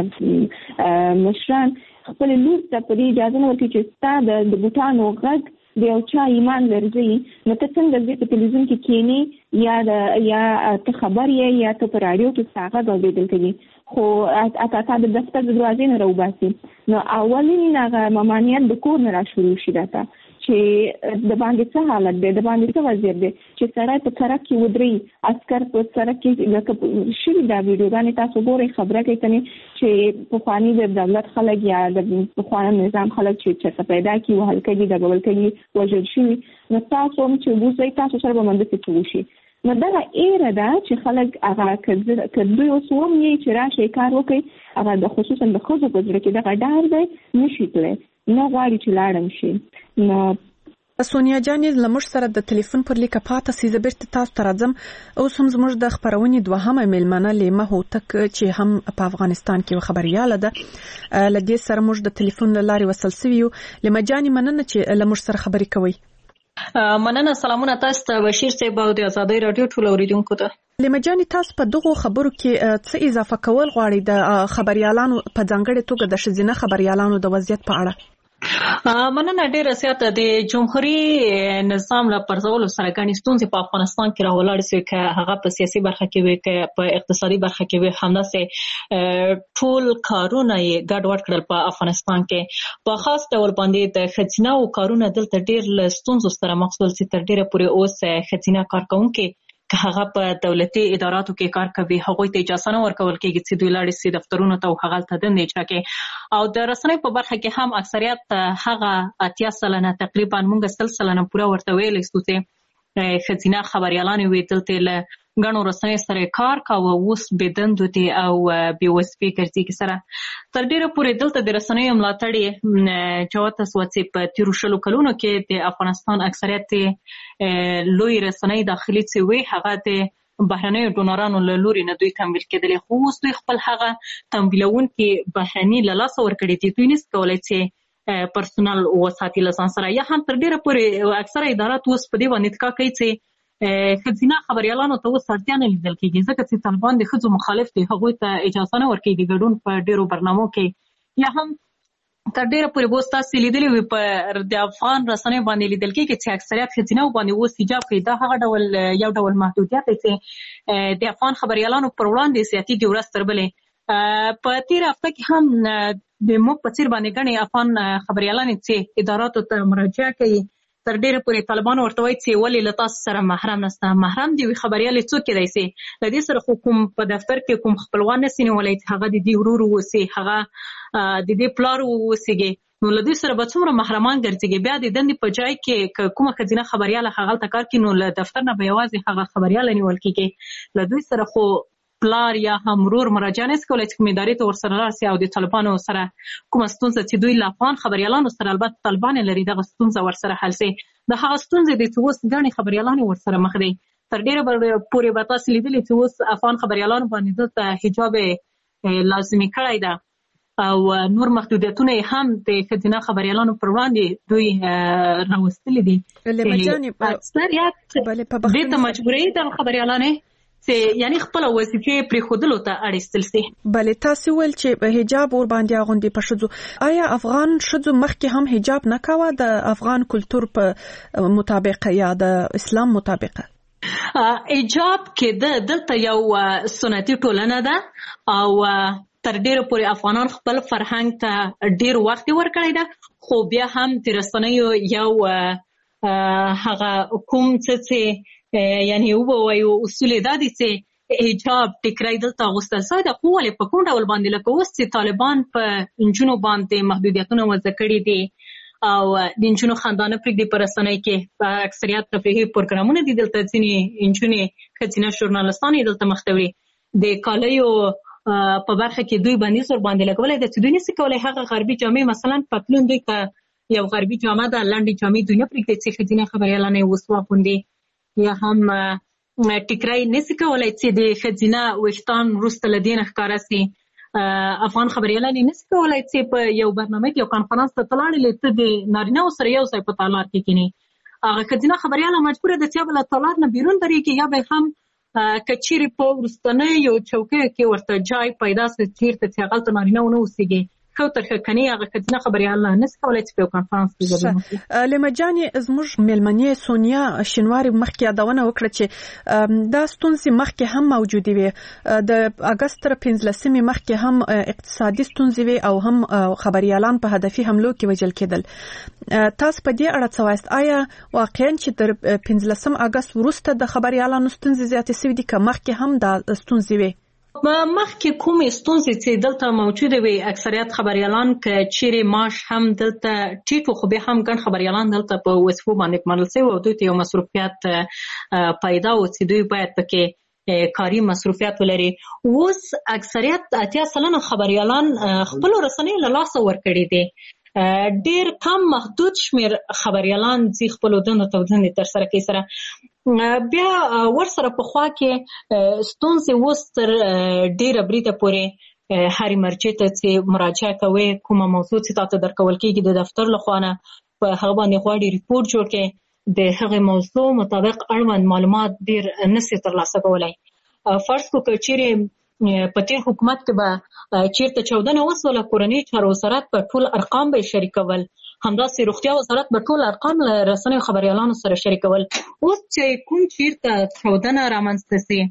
زموږ مشران خپلې لور ته په دې اجازه نه ورکوي چې ستا د بوټانو غږ د یو چا ایمان لرزوي نو ته څنګه ځې په تلویزیون کې کښېنې یا د یا ته خبر یې یا ته په راډیو کې ستا غږ اورېدل کوي خو تا د دفتر د دروازې نه راوباسي. نو اولین هغه ممانعت د کور نه را شروع شي درته چې د باندې څه حالت دی د باندې څه وضعیت دی چې سړی په سړک کې ودرېږي عسکر په سړک کې لکه شوي دا ویډیوګانې تاسو ګورئ خبره کوي کنې چې پخواني د دولت خلک یا د پخواني نظام خلک چې چېرته پیدا کړي وهل کوي ډبول کوي وژل شوي نو تاسو هم چې ووځئ تاسو سره به منده کې څه وشي. نو دغه ایره ده چې خلک هغه که دوی اوس هم یې چې راشئ کار وکړئ هغه د خصوصا د ښځو په زړه کې دغه ډار دی نشي تللی نه غواړي چې لاړم شي. نو سونیا جانې له موږ سره د تلیفون پر لیکه پاته سي زه بیرته تاسو ته راځم. اوس هم زموږ د خپرونې دوهمه میلمنه لیمه هوتک چې هم په افغانستان کې خبریاله ده له دې سره موږ د تلیفون له لارې وصل سوي یو. لیمه جانې مننه چې له موږ سره خبرې کوئ. مننه سلامونه تاسو ته بشیر صاحب او د ازادۍ راډیو ټول اوریدونکو ته. لیمه جانې تاسو په دغو خبرو کې څه اضافه کول غواړئ د خبریالانو په ځانګړې توګه د ښځینه خبریالانو د وضعیت په اړه؟ مننه ډیره زیاته. د جمهوریت نظام له پرځولو سره ګڼې ستونزې په افغانستان کې راولاړې سوې، که هغه په سیاسي برخه کې وي که په اقتصادي برخه کې وي. همداسې ټول کارونه یې ګډوډ کړل په افغانستان کې. په خاص ډول باندې د ښځینه وو کارونه دلته ډېر له ستونزو سره مخ شول چې تر ډېره پورې اوس ښځینه کارکوونکي که هغه په دولتي اداراتو کې کار کوي هغوی ته اجازه نه ورکول کېږي چې دوی لاړې سي دفترونو ته او هغلته دندې اجرا کړي. او د رسنیو په برخه کې هم اکثریت هغه اتیا سلنه تقریبا موږ سل سلنه پوره ورته ویلی سو چې ښځینه خبریالانې وې دلته له ګڼو رسنیو سره کار کاوه، اوس بې دندو دي او بې وظیفې ګرځېږي سره. تر ډېره پورې دلته د رسنیو ملاتړ یې جوته سوه چې په تېرو شلو کلونو کې د افغانستان اکثریت لوی رسنۍ داخلي چې وې هغه د بهرنیو ډونرانو له لوري نه دوی تمویل کېدلې، خو اوس دوی خپل هغه تمویلونکي بهرني له لاسه ورکړي دي. دوی نشي کولی چې پرسونل وساتي له ځان سره. یا هم تر ډېره پورې اکثره ادارات اوس په دې باندې اتکا کوي چې ښځینه خبریالانو ته اوس اړتیا نه لیدل کېږي، ځکه چې طالبان د ښځو مخالف دي، هغوی ته اجازه نه ورکوي د ګډون په ډېرو برنامو کې. یا هم تر ډېره پورې به اوس تاسې لیدلي وي په د افغان رسنیو باندې لیدل کېږي چې اکثریت ښځینهو باندې اوس حجاب کوي. دا هغه ډول یو ډول محدودیت دی چې د افغان خبریالانو پر وړاندې زیاتېږي ورځ تر بلې. په تېره هفته کې هم د موږ په څېر باندې ګڼې افغان خبریالانې چې اداراتو ته مراجعه کوي تر ډېره پورې طالبان ورته وایي چې ولې له تاسو سره محرم نشته. محرم د یوې خبریالې څوک کېدی سي؟ له دې سره خو کوم په دفتر کې کوم خپلوان نسي نیولی چې هغه د دې ورور واوسي، هغه د دې پلار واوسېږي، نو له دوی سره به څومره محرمان ګرځېږي. بیا د دندې په ځای کې که کومه ښځینه خبریاله هغلته کار کوي نو له دفتر نه به یوازې هغه خبریاله نیول کېږي. له دوی سره خو پلار یا هم ورور مراجعه نشي کولی چې کومې ادارې ته ورسره لاړ سي او د طالبانو سره کومه ستونزه چې دوی له افغان خبریالانو سره البته طالبان یې لري دغه ستونزه ورسره حل سي. د هغه ستونزې دي چې اوس ګڼې خبریالانې ورسره مخ دي. تر ډېره پورې به تاسې لیدلي چې اوس افغان خبریالانو باندې دلته حجاب لازمي کړی ده او نور محدودیتونه یې هم د ښځینه خبریالانو پر وړاندې دوی راوستلي دي. اکثریت دې ته مجبوروي دغه خبریالانې چې یعنی خپل وظیفې پرېښودلو ته اړ ایستل سي. بلې تاسې ویل چې حجاب ور باندې اغوندي په ښځو. آیا افغان ښځو مخکې هم حجاب نه کاوه د افغان کلتور په مطابق یا د اسلام مطابق؟ حجاب کې د دلته یو سنتي ټولنه ده او تر ډېره پورې افغانان خپل فرهنګ ته ډېر وخت ورکړی ده، خو بیا هم د رسنیو یو هغه کوم څه چې یعنی ووایو اصول دا دي چې حجاب ټیکری دلته اغوستل سوی ده، خو ولې په کوم ډول باندې لکه اوس چې طالبان په نجونو باندې محدودیتونه وضع کړي دي او د نجونو خندانه پرېږدي په رسنۍ کې. په اکثریت تفریحي پروګرامونه دي دلته، ځینې نجونې ښځینه ژورنالستان یې دلته مخ ته وړي. د کالیو په برخه کې دوی بندیز ور باندې لګولی ده چې دوی نشي کولی هغه غربي جامې مثلا پتلون دوی ته یو غربي جامه ده لنډې جامې دوی نه پرېږدي چې ښځینه خبریالانې اوس واغوندي. یا هم ټیکری نشي کولی چې د ښځینه ویښتان وروسته له دې نه ښکاره سي. افغان خبریالانې نشي کولی چې په یو برنامه کې یو کنفرانس ته ته لاړې ته د نارینهو سره یو ځای په تالار کې کښېني. هغه ښځینه خبریاله مجبوره ده چې یا به له تالار نه بیرون درېږي یا به هم که چیرې په وروستنیو چوکیو کې ورته جای پیدا سي چیرته چې هغلته نارینه ونه اوسېږي. ښه تر ښه کني هغه ښځینه خبریاله نشي کولی چې په یو کنفرانس کې ګډون وکړي. لیما جانې زموږ مېلمنې سونیا شینواري مخکې یادونه وکړه چې دا ستونزې مخکې هم موجودې وې، د اګست تر پنځلسمې مخکې هم اقتصادي ستونزې وې او هم خبریالان په هدفي حملو کې وژل کېدل. تاسو په دې اړه څه وایاست؟ آیا واقعا چې تر پنځلسم اګست وروسته د خبریالانو ستونزې زیاتې سوي دي که مخکې هم دا ستونزې وې؟ مخکې کومې ستونزې چې دلته موجوده وي اکثریت خبریالان که چیرې معاش هم دلته ټیټ و خو بیا هم ګڼ خبریالان دلته په وظیفو باندې منل سوي او دوی ته یو مصروفیت پیدا و چې دوی باید پکې کاري مصروفیت ولري. اوس اکثریت اتیا سلنه خبریالان خپلو رسنیو له لاسه ورکړي دي. ډېر کم محدود شمیر خبریالان ځي خپلو دندو ته دندې ترسره کوي سره. بیا ورسره پخوا کې ستونزې اوس تر ډېره بریده پورې هرې مرجع ته چې مراجعه کوئ کومه موضوع چې تاته درکول کېږي د دفتر لخوا نه په هغه باندې غواړي ریپورټ جوړ کړي د هغې موضوع مطابق اړوند معلومات ډېر نشي ترلاسه کولی. فرض کړو که چیرې په تېر حکومت کې به چیرته چاودنه وسوله کورني چارو وزارت په ټول ارقام به یې شریکول همداسې روغتیا وزارت به ټول ارقام له رسنیو خبریالانو سره شریکول. اوس چې کوم چیرته چاودنه رامنځته سي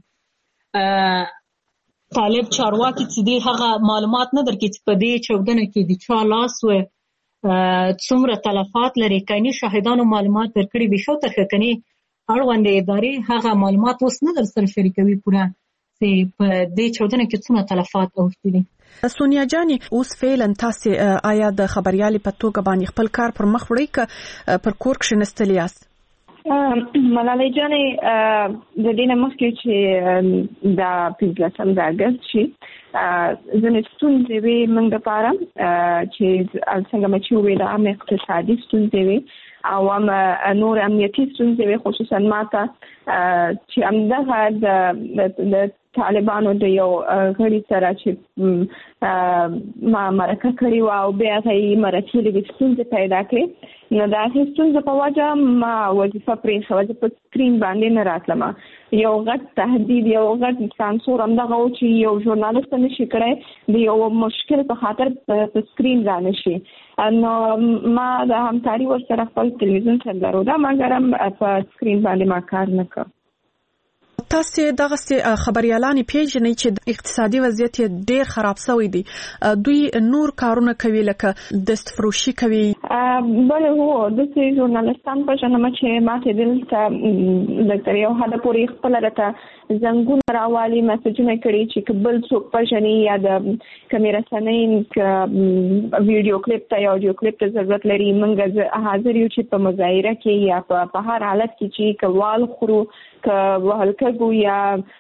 طالب چارواکي چې دی هغه معلومات نه درکړي چې په دې چاودنه کې د چا لاس و څومره تلفات لري. کینی شاهدانو معلومات درکړي به شو تر کني اړوندې ادارې هغه معلومات اوس نه در سره شریکوي پوره چې په دې چاودنه کې څومره تلفات اوښتي دي. سونیا جاني اوس فعلا تاسو آیا د خبريالي په توګه باندې خپل کار پر مخ وړئ ک پر کور کې نستلی یاست؟ ملالۍ جانې د دې نه مخکې چې دا پنځلسم د اګست شي ځینې ستونزې وي موږ دپاره چې څنګه مې چې وویل عامې اقتصادي ستونزې وي او هم نور امنیتي ستونزې وي خصوصا ماته چې همدغه د طالبانو د یو غړي سره چې ما مرکه کړې وه او بیا هغه یې مرکې لږې ستونزې پیدا کړې نو د هغې ستونزې په وجه ما وظیفه پرېښوه زه په سکرین باندې نه راتلم. یو غټ تهدید یو غټ سانسور همدغه و چې یو ژورنالست نه شي کړی د یو مشکل په خاطر په سکرین را نه شي. نو ما د همکاري ورسره خپل تلویزیون سره درلوده مګر هم په سکرین باندې ما کار نه کړ. تاسو دغه خبريالانې پیژنئ چې اقتصادي وضعیت ډېر خراب شوی دی دوی نور کارونه کوي لکه دستفروشي کوي بله هو داسې ژورنالستان پیژنم چې ماته دلته لکه یو حده پورې خپله راته زنګونه راوالي مسجونه کړي چې که بل څوک پیژني یا د کومې رسنۍ که ویډیو کلیپ ته یا اډیو کلیپ ته ضرورت لري موږ حاضر یو چې په مظاهره کې یا په هر حالت کې چې که وال خورو که وهل کږو یا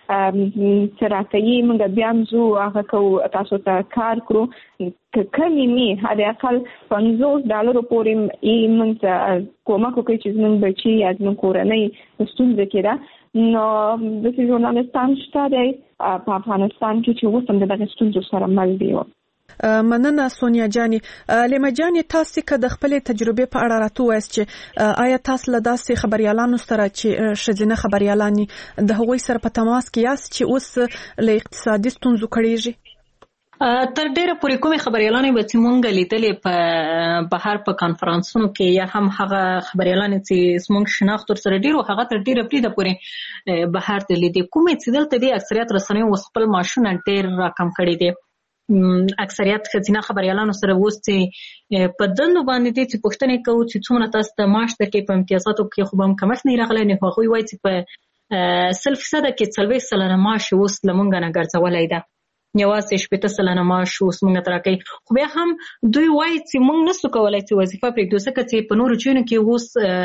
څه راکوي موږ بیا هم ځو هغه کوو تاسو ته کار کړو که کمې مې حداقل پنځوس ډالرو پورې یې موږ ته کومک وکړي چې زموږ بچي یا زموږ کورنۍ په ستونزه کې ده نو داسې ژورنالستان شته دی په افغانستان کې چې اوس هم د دغې ستونزو سره مل دي. مننه سونیا جاني. لیما جاني تاسو که د خپل تجربه په اړه راته وایست چې آیا تاسو له داسې خبريالانو سره چې شذینه خبريالانی د هغوی سره په تماس کې یاست چې اوس له اقتصادي ستونزو کړيږي؟ تر ډیره پورې کومې خبريالانې به چې مونږ لیدلې په بهر په کانفرنسونو کې یا هم هغه خبريالانې چې زموږ شناخت ورسره ډېر هغه تر ډیره پرې د پورې بهر ته لیدې کومې چې دلته دي اکثریت رسنیو اوس خپل معاشونه ډېر راکم کړي دي اکثریت ښځینه خبريالانو سره اوس چې په دندو باندې دي چې پوښتنې کوو چې څومره تاسو ته معاش درکوي په امتیازاتو کې خو به هم کمښت نه راغلی نو هغوی وایي چې په سل فیصده کې څلوېښت سلنه معاش اوس له مونږ نه ګرځولی ده یوازې شپېته سلنه معاش اوس مونږ ته راکوي خو بیا هم دوی وایي چې مونږ نسو کولی چې وظیفه پرېږدو ځکه چې په نورو ځایونو کې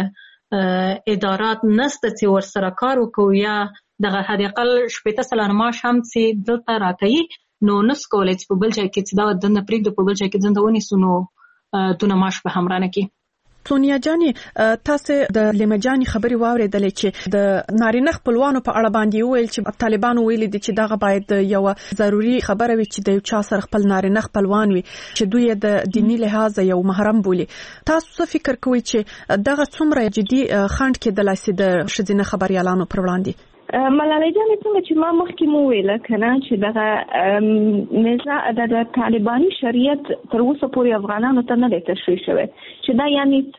اوس ادارات نسته چې ورسره کار وکړو یا دغه حداقل شپېته سلنه معاش هم چې دلته راکوي نو نسو کولی چې په بل ځای کې چې دا دنده پرېږدو په بل ځای کې دنده ونیسو نو دونه معاش به هم رانه کړي. سونیا جاني تاسو د لیما جاني خبري واوریدلې چې د نارینه خپلوانو په اړه باندې ویل چې طالبانو ویل دي چې دغه باید یو ضروري خبره وي چې د یو چا سره خپل نارینه خپلوان وي چې دوی د دینی لحاظ یو محرم بولي. تاسو څه فکر کوئ چې دغه څومره جدي خنډ کې د لاسي د شذینه خبريالانو پر وړاندې؟ ملالۍ جانې څنګه چې ما مخکې مو ویله که نه چې دغه نظام د طالباني شریعت تر اوسه پورې افغانانو ته نه دی تشریح شوی چې دا یعنې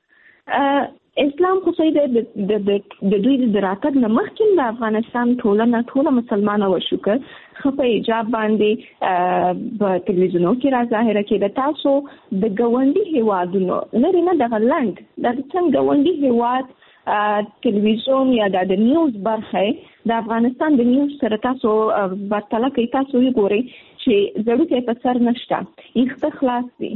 څه اسلام خو صحیح دی د دوی د راتګ نه مخکې د افغانستان ټولنه ټوله مسلمانه وشو که ښه په حجاب باندې په تلویزیونو کې را ظاهره کېده تاسو د ګاونډي هېوادونو لرې نه دغه لنډ دا څنګه ګاونډي هېواد تلویزیون یا د نیوز برخه د افغانستان د نیوز سره تاسو پرتله کوي تاسو یې ګورئ چې ضرورت په سر نشته یخته خلاص دي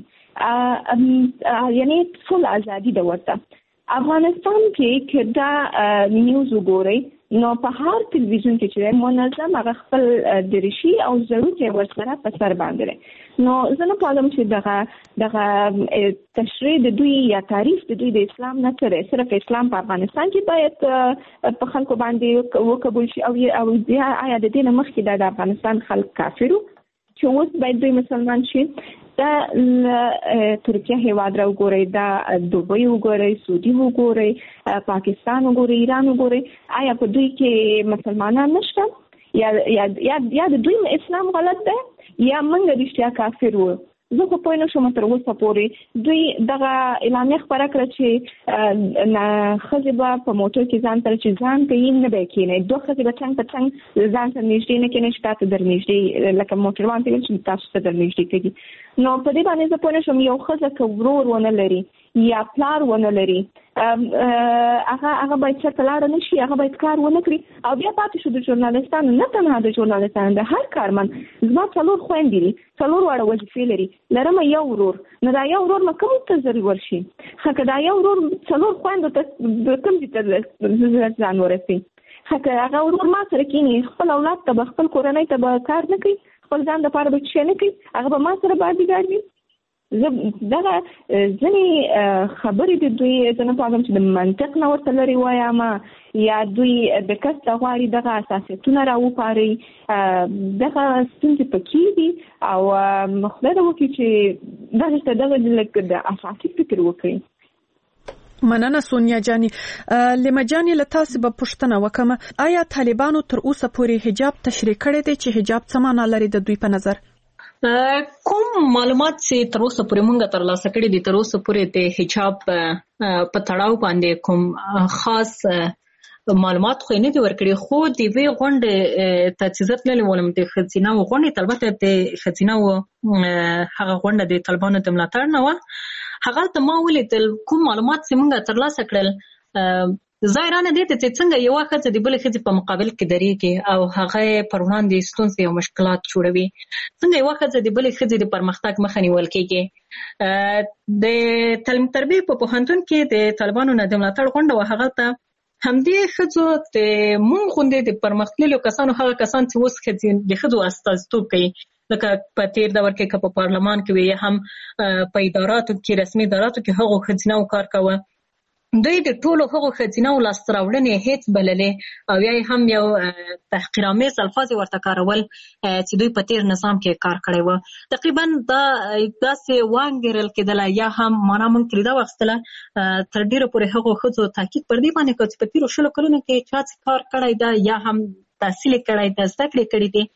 یعنی ټول ازادي ده ورته افغانستان کې که دا نیوز وګورئ نو په هر تلویزیون کې چې منظم هغه خپل دریشي او ضرورت یې ورسره په سر باندې نو زه نه پوهېږم چې دغه دغه تشریح د دوی یا تعریف د دوی د اسلام نه څه دی صرف اسلام په افغانستان کې باید په خلکو باندې وقبول شي او او آیا د دې نه مخکې د افغانستان خلک کافر وو چې اوس باید دوی مسلمان شي دا ترکیه هیواد را وګورئ دا دوبۍ وګورئ سعودي وګورئ پاکستان وګورئ ایران وګورئ آیا په دوی کې مسلمانان نشته یا یا یا د دوی اسلام غلط ده یا موږ رښتیا کافر وو زه خو پوه نه شوم تر اوسه پورې دوی دغه اعلامیه خپره کړه چې ښځې به په موټر کې ځان سره چې ځان کوي نه به یې کښېنئ، دوه ښځې به څنګ په څنګ ځان سره نږدې نه کښېنئ چې تا ته در نږدې لکه موټروان ته ویل چې تاسو ته در نږدې کېږي. نو په دې باندې زه پوه نه شوم یو ښځه که ورور ونه لري یا پلار ونه لري هغه هغه باید چېرته لاړه نه شي، هغه باید کار ونه کړي. او بیا پاتې شو د ژورنالستانو، نه تنها د ژورنالستانو د هر کارمن. زما څلور خویندې دي، څلور واړه وظیفې لري، لرم یو ورور. نو دا یو ورور ما کوم ته ضرور شي خکه دا یو ورور څلور خویندو ته کوم دي ته ځان ورسي خکه هغه ورور ما سره کینی خپل اولاد ته به خپل کورنۍ ته به کار نه کوي، خپل ځان دپاره به څه نه کوي، هغه به ما سره باډیګارډ وي. دغه ځینې خبرې د دوی زه نه پوهېږم چې د منطق نه ورته لرې وایم یا دوی د کس ته غواړي دغه اساسیتونه راوپاري. دغه ستونزې پکې دي او خدای دې وکړي چې دغه ته دغه لږ د اساسي فکر وکړي. مننه سونیا جاني. لیما جاني له تاسو به پوښتنه وکم، آیا طالبانو تر اوسه پورې حجاب تشریح کړی دی چې حجاب څه معنا لري د دوی په نظر؟ کوم معلومات چې تر اوسه پورې مونږ ترلاسه کړي دي، تر اوسه پورې د حجاب په تړاو باندې کوم خاص معلومات خو نه دي ورکړي. خو د وی غونډې ته چې زه تللې وم د ښځینه غونډې، البته د ښځینه هغه غونډه د طالبانو د ملاتړ نه وه، هغه ته ما ولیدل کوم معلومات چې مونږ ترلاسه کړل ظاهرانه دي چې څنګه یو ښځه د بلې ښځې په مقابل کې درېږي او هغه پر وړاندې ستونزې او مشکلات جوړوي، څنګه یو ښځه د بلې ښځې د پرمختګ مخه نیول کېږي. د تعلیم تربیې په پوهنتون کې د طالبانو نه د ملاتړ غونډه وه، هغه ته همدې ښځو د مونږ غوندې د پرمختللو کسانو، هغه کسان چې اوس ښځې د ښځو استازیتوب کوي، لکه په تیر دور کې که په پارلمان کې وي یا هم په اداراتو کې رسمي اداراتو کې هغو ښځینهو کار کوه، دوی د ټولو هغو ښځینهو لاسته راوړنې هېڅ بللې او یا هم یو تحقیرآمیز الفاظ ورته کارول چې دوی په تیر نظام کې کار کړی و. تقریبا دا داسې وانګېرل کېدله یا هم معنا مونږ ترې دا واخیستله تر ډېره پورې هغو ښځو تاکید پر دې باندې کړ چې په تېرو شلو کلونو کې چا چې کار کړی ده یا هم تحصیل یې کړی ده، زده کړې کړي دي،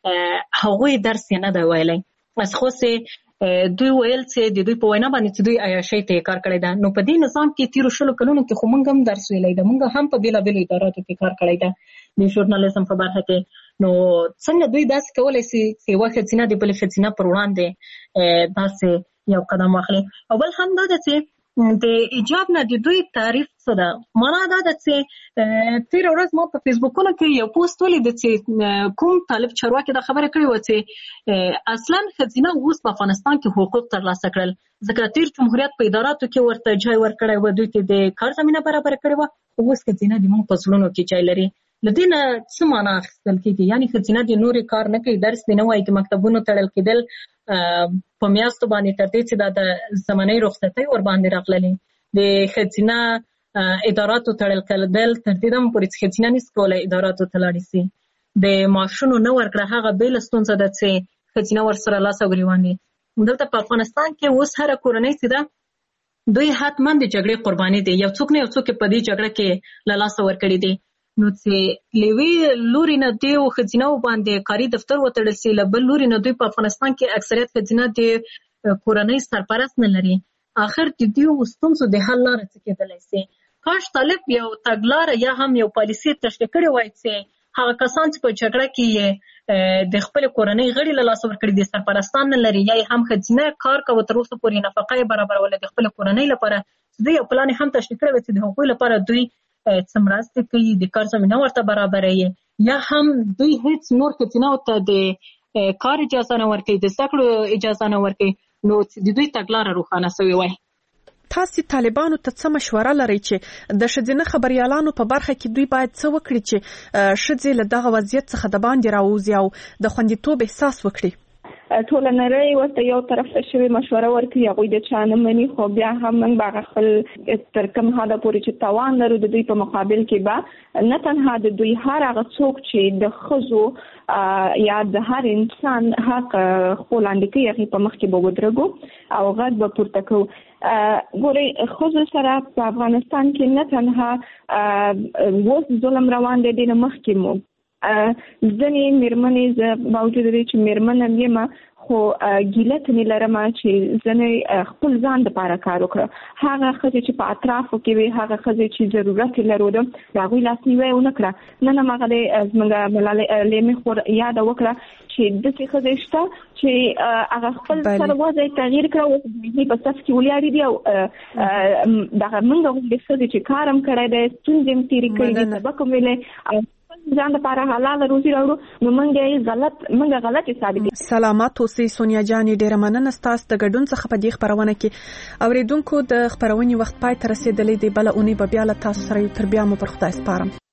هغوی درس یې نه دی ویلی. خو چې دوی ویل چې د دوی په وینا باندې چې دوی عیاشۍ ته کار کړی ده. نو په دې نظام کې تیرو شلو کلونو کې خو موږ هم درس ویلی ده، موږ هم په بېلابېلو اداراتو کې کار کړی ده د ژورنالیزم په برخه کې. نو څنګه دوی داسې کولی شي چې یوه ښځینه د بلې ښځینه پر وړاندې داسې یو قدم واخلي؟ او بل هم دا ده چې د حجاب نه د دوی تعریف څه ده؟ معنا دا ده چې تېره ورځ ما په فیسبوکونو کې یو پوسټ ولیده چې کوم طالب چارواکي دا خبره کړې وه چې اصلا ښځینه اوس په افغانستان کې حقوق ترلاسه کړل، ځکه تېر جمهوریت په اداراتو کې ورته ځای ورکړی و، دوی ته د کار زمینه برابره کړې وه، خو اوس ښځینه د موږ په زړونو کې ځای لري. له دې نه څه معنا اخیستل کېږي؟ یعنې ښځینه د نورې کار نه کوي، درس دې نه وایي، د مکتبونو تړل کېدل په میاشتو باندې تر دې چې دا د زمنۍ رخصتۍ ورباندې راغللې، د ښځینه اداراتو تړل کېدل تر دې دمه پورې چې ښځینه نشي کولی اداراتو ته لاړې شي، د معاشونو نه ورکړه هغه بېله ستونزه ده چې ښځینه ورسره لاس او ګرېوان دي. دلته په افغانستان کې اوس هره کورنۍ چې ده دوی حتما د جګړې قرباني دي، یو څوک نه یو څوک په دې جګړه کې له لاسه ورکړي دي. نو چې له یوې لورې نه دوی ښځینهو باندې کاري دفتر وتړل شي، له بل لورې نه دوی په افغانستان کې اکثریت ښځینه د کورنۍ سرپرست نه لري، آخر د دوی ستونزو د حل لاره څه کېدلی شي؟ کاش طالب یو تګلاره یا هم یو پالیسي تشریح کړې وای چې هغه کسان چې په جګړه کې د خپل کورنۍ غړي له لاسه ورکړي دي، سرپرستان نه لري، یا هم ښځینه کار کوي تر اوسه پورې نفقه یې برابروله د خپل کورنۍ لپاره، دوی یو پلان هم تشریح کړی و چې د هغوی لپاره دوی څه مرستې کوي، د کار زمینه ورته برابروي، یا هم دوی هېڅ نور ښځینهو ته د کار اجازه نه ورکوي، د زده کړو اجازه نه ورکوي. نو د دوی تګلاره روښانه سوې وای. تاسې طالبانو ته څه مشوره لرئ چې د ښځینه خبریالانو په برخه کې دوی باید څه وکړي چې ښځې له دغه وضعیت څخه د باندې راووځي او د خوندیتوب احساس وکړي؟ ټوله نړۍ ورته یو طرف ته شوې مشوره ورکوي، هغوی د چا نه مني، خو بیا هم موږ به هغه خپل تر کوم حده پورې چې توان لرو د دوی په مقابل کې به نه تنها د دوی هر هغه څوک چې د ښځو یا د هر انسان حق خپل لاندې کوي هغې په مخ کې به ودرېږو او غږ به پورته کوو. ګورئ ښځو سره په افغانستان کې نه تنها اوس ظلم روان دی، دې نه مخکې مو ځینې مېرمنې زه باوجود دی چې مېرمن هم یم، خو ګیله تنې لرم چې ځنې خپل ځان دپاره کار وکړه. هغه ښځې چې په اطرافو کې وي، هغه ښځې چې ضرورت یې لرلو، د هغوی لاسنیوی ونه کړه. نن هماغه دی زموږ ملالۍ لیمې خور یاده وکړه چې داسې ښځې شته چې هغه خپل سره وضع تغییر کړه، اوس د په صف کې ولاړې دي او دغه موږ غوندې ښځې چې کار هم کړی دی، ستونزې هم تېرې کړي دي، سبق هم ویلی او ځان لپاره حلاله روزي راوړو، نو موږ یې غلط موږ غلطې ثابتې. سلامات اوسئ سونیا جانې، ډېره مننه ستاسو د ګډون څخه په دې خپرونه کې. اورېدونکو د خپرونې وخت پای ته رسېدلی دی، بله اونۍ به بیا له تاسو سره یو، تر بیا مو پر خدای سپارم.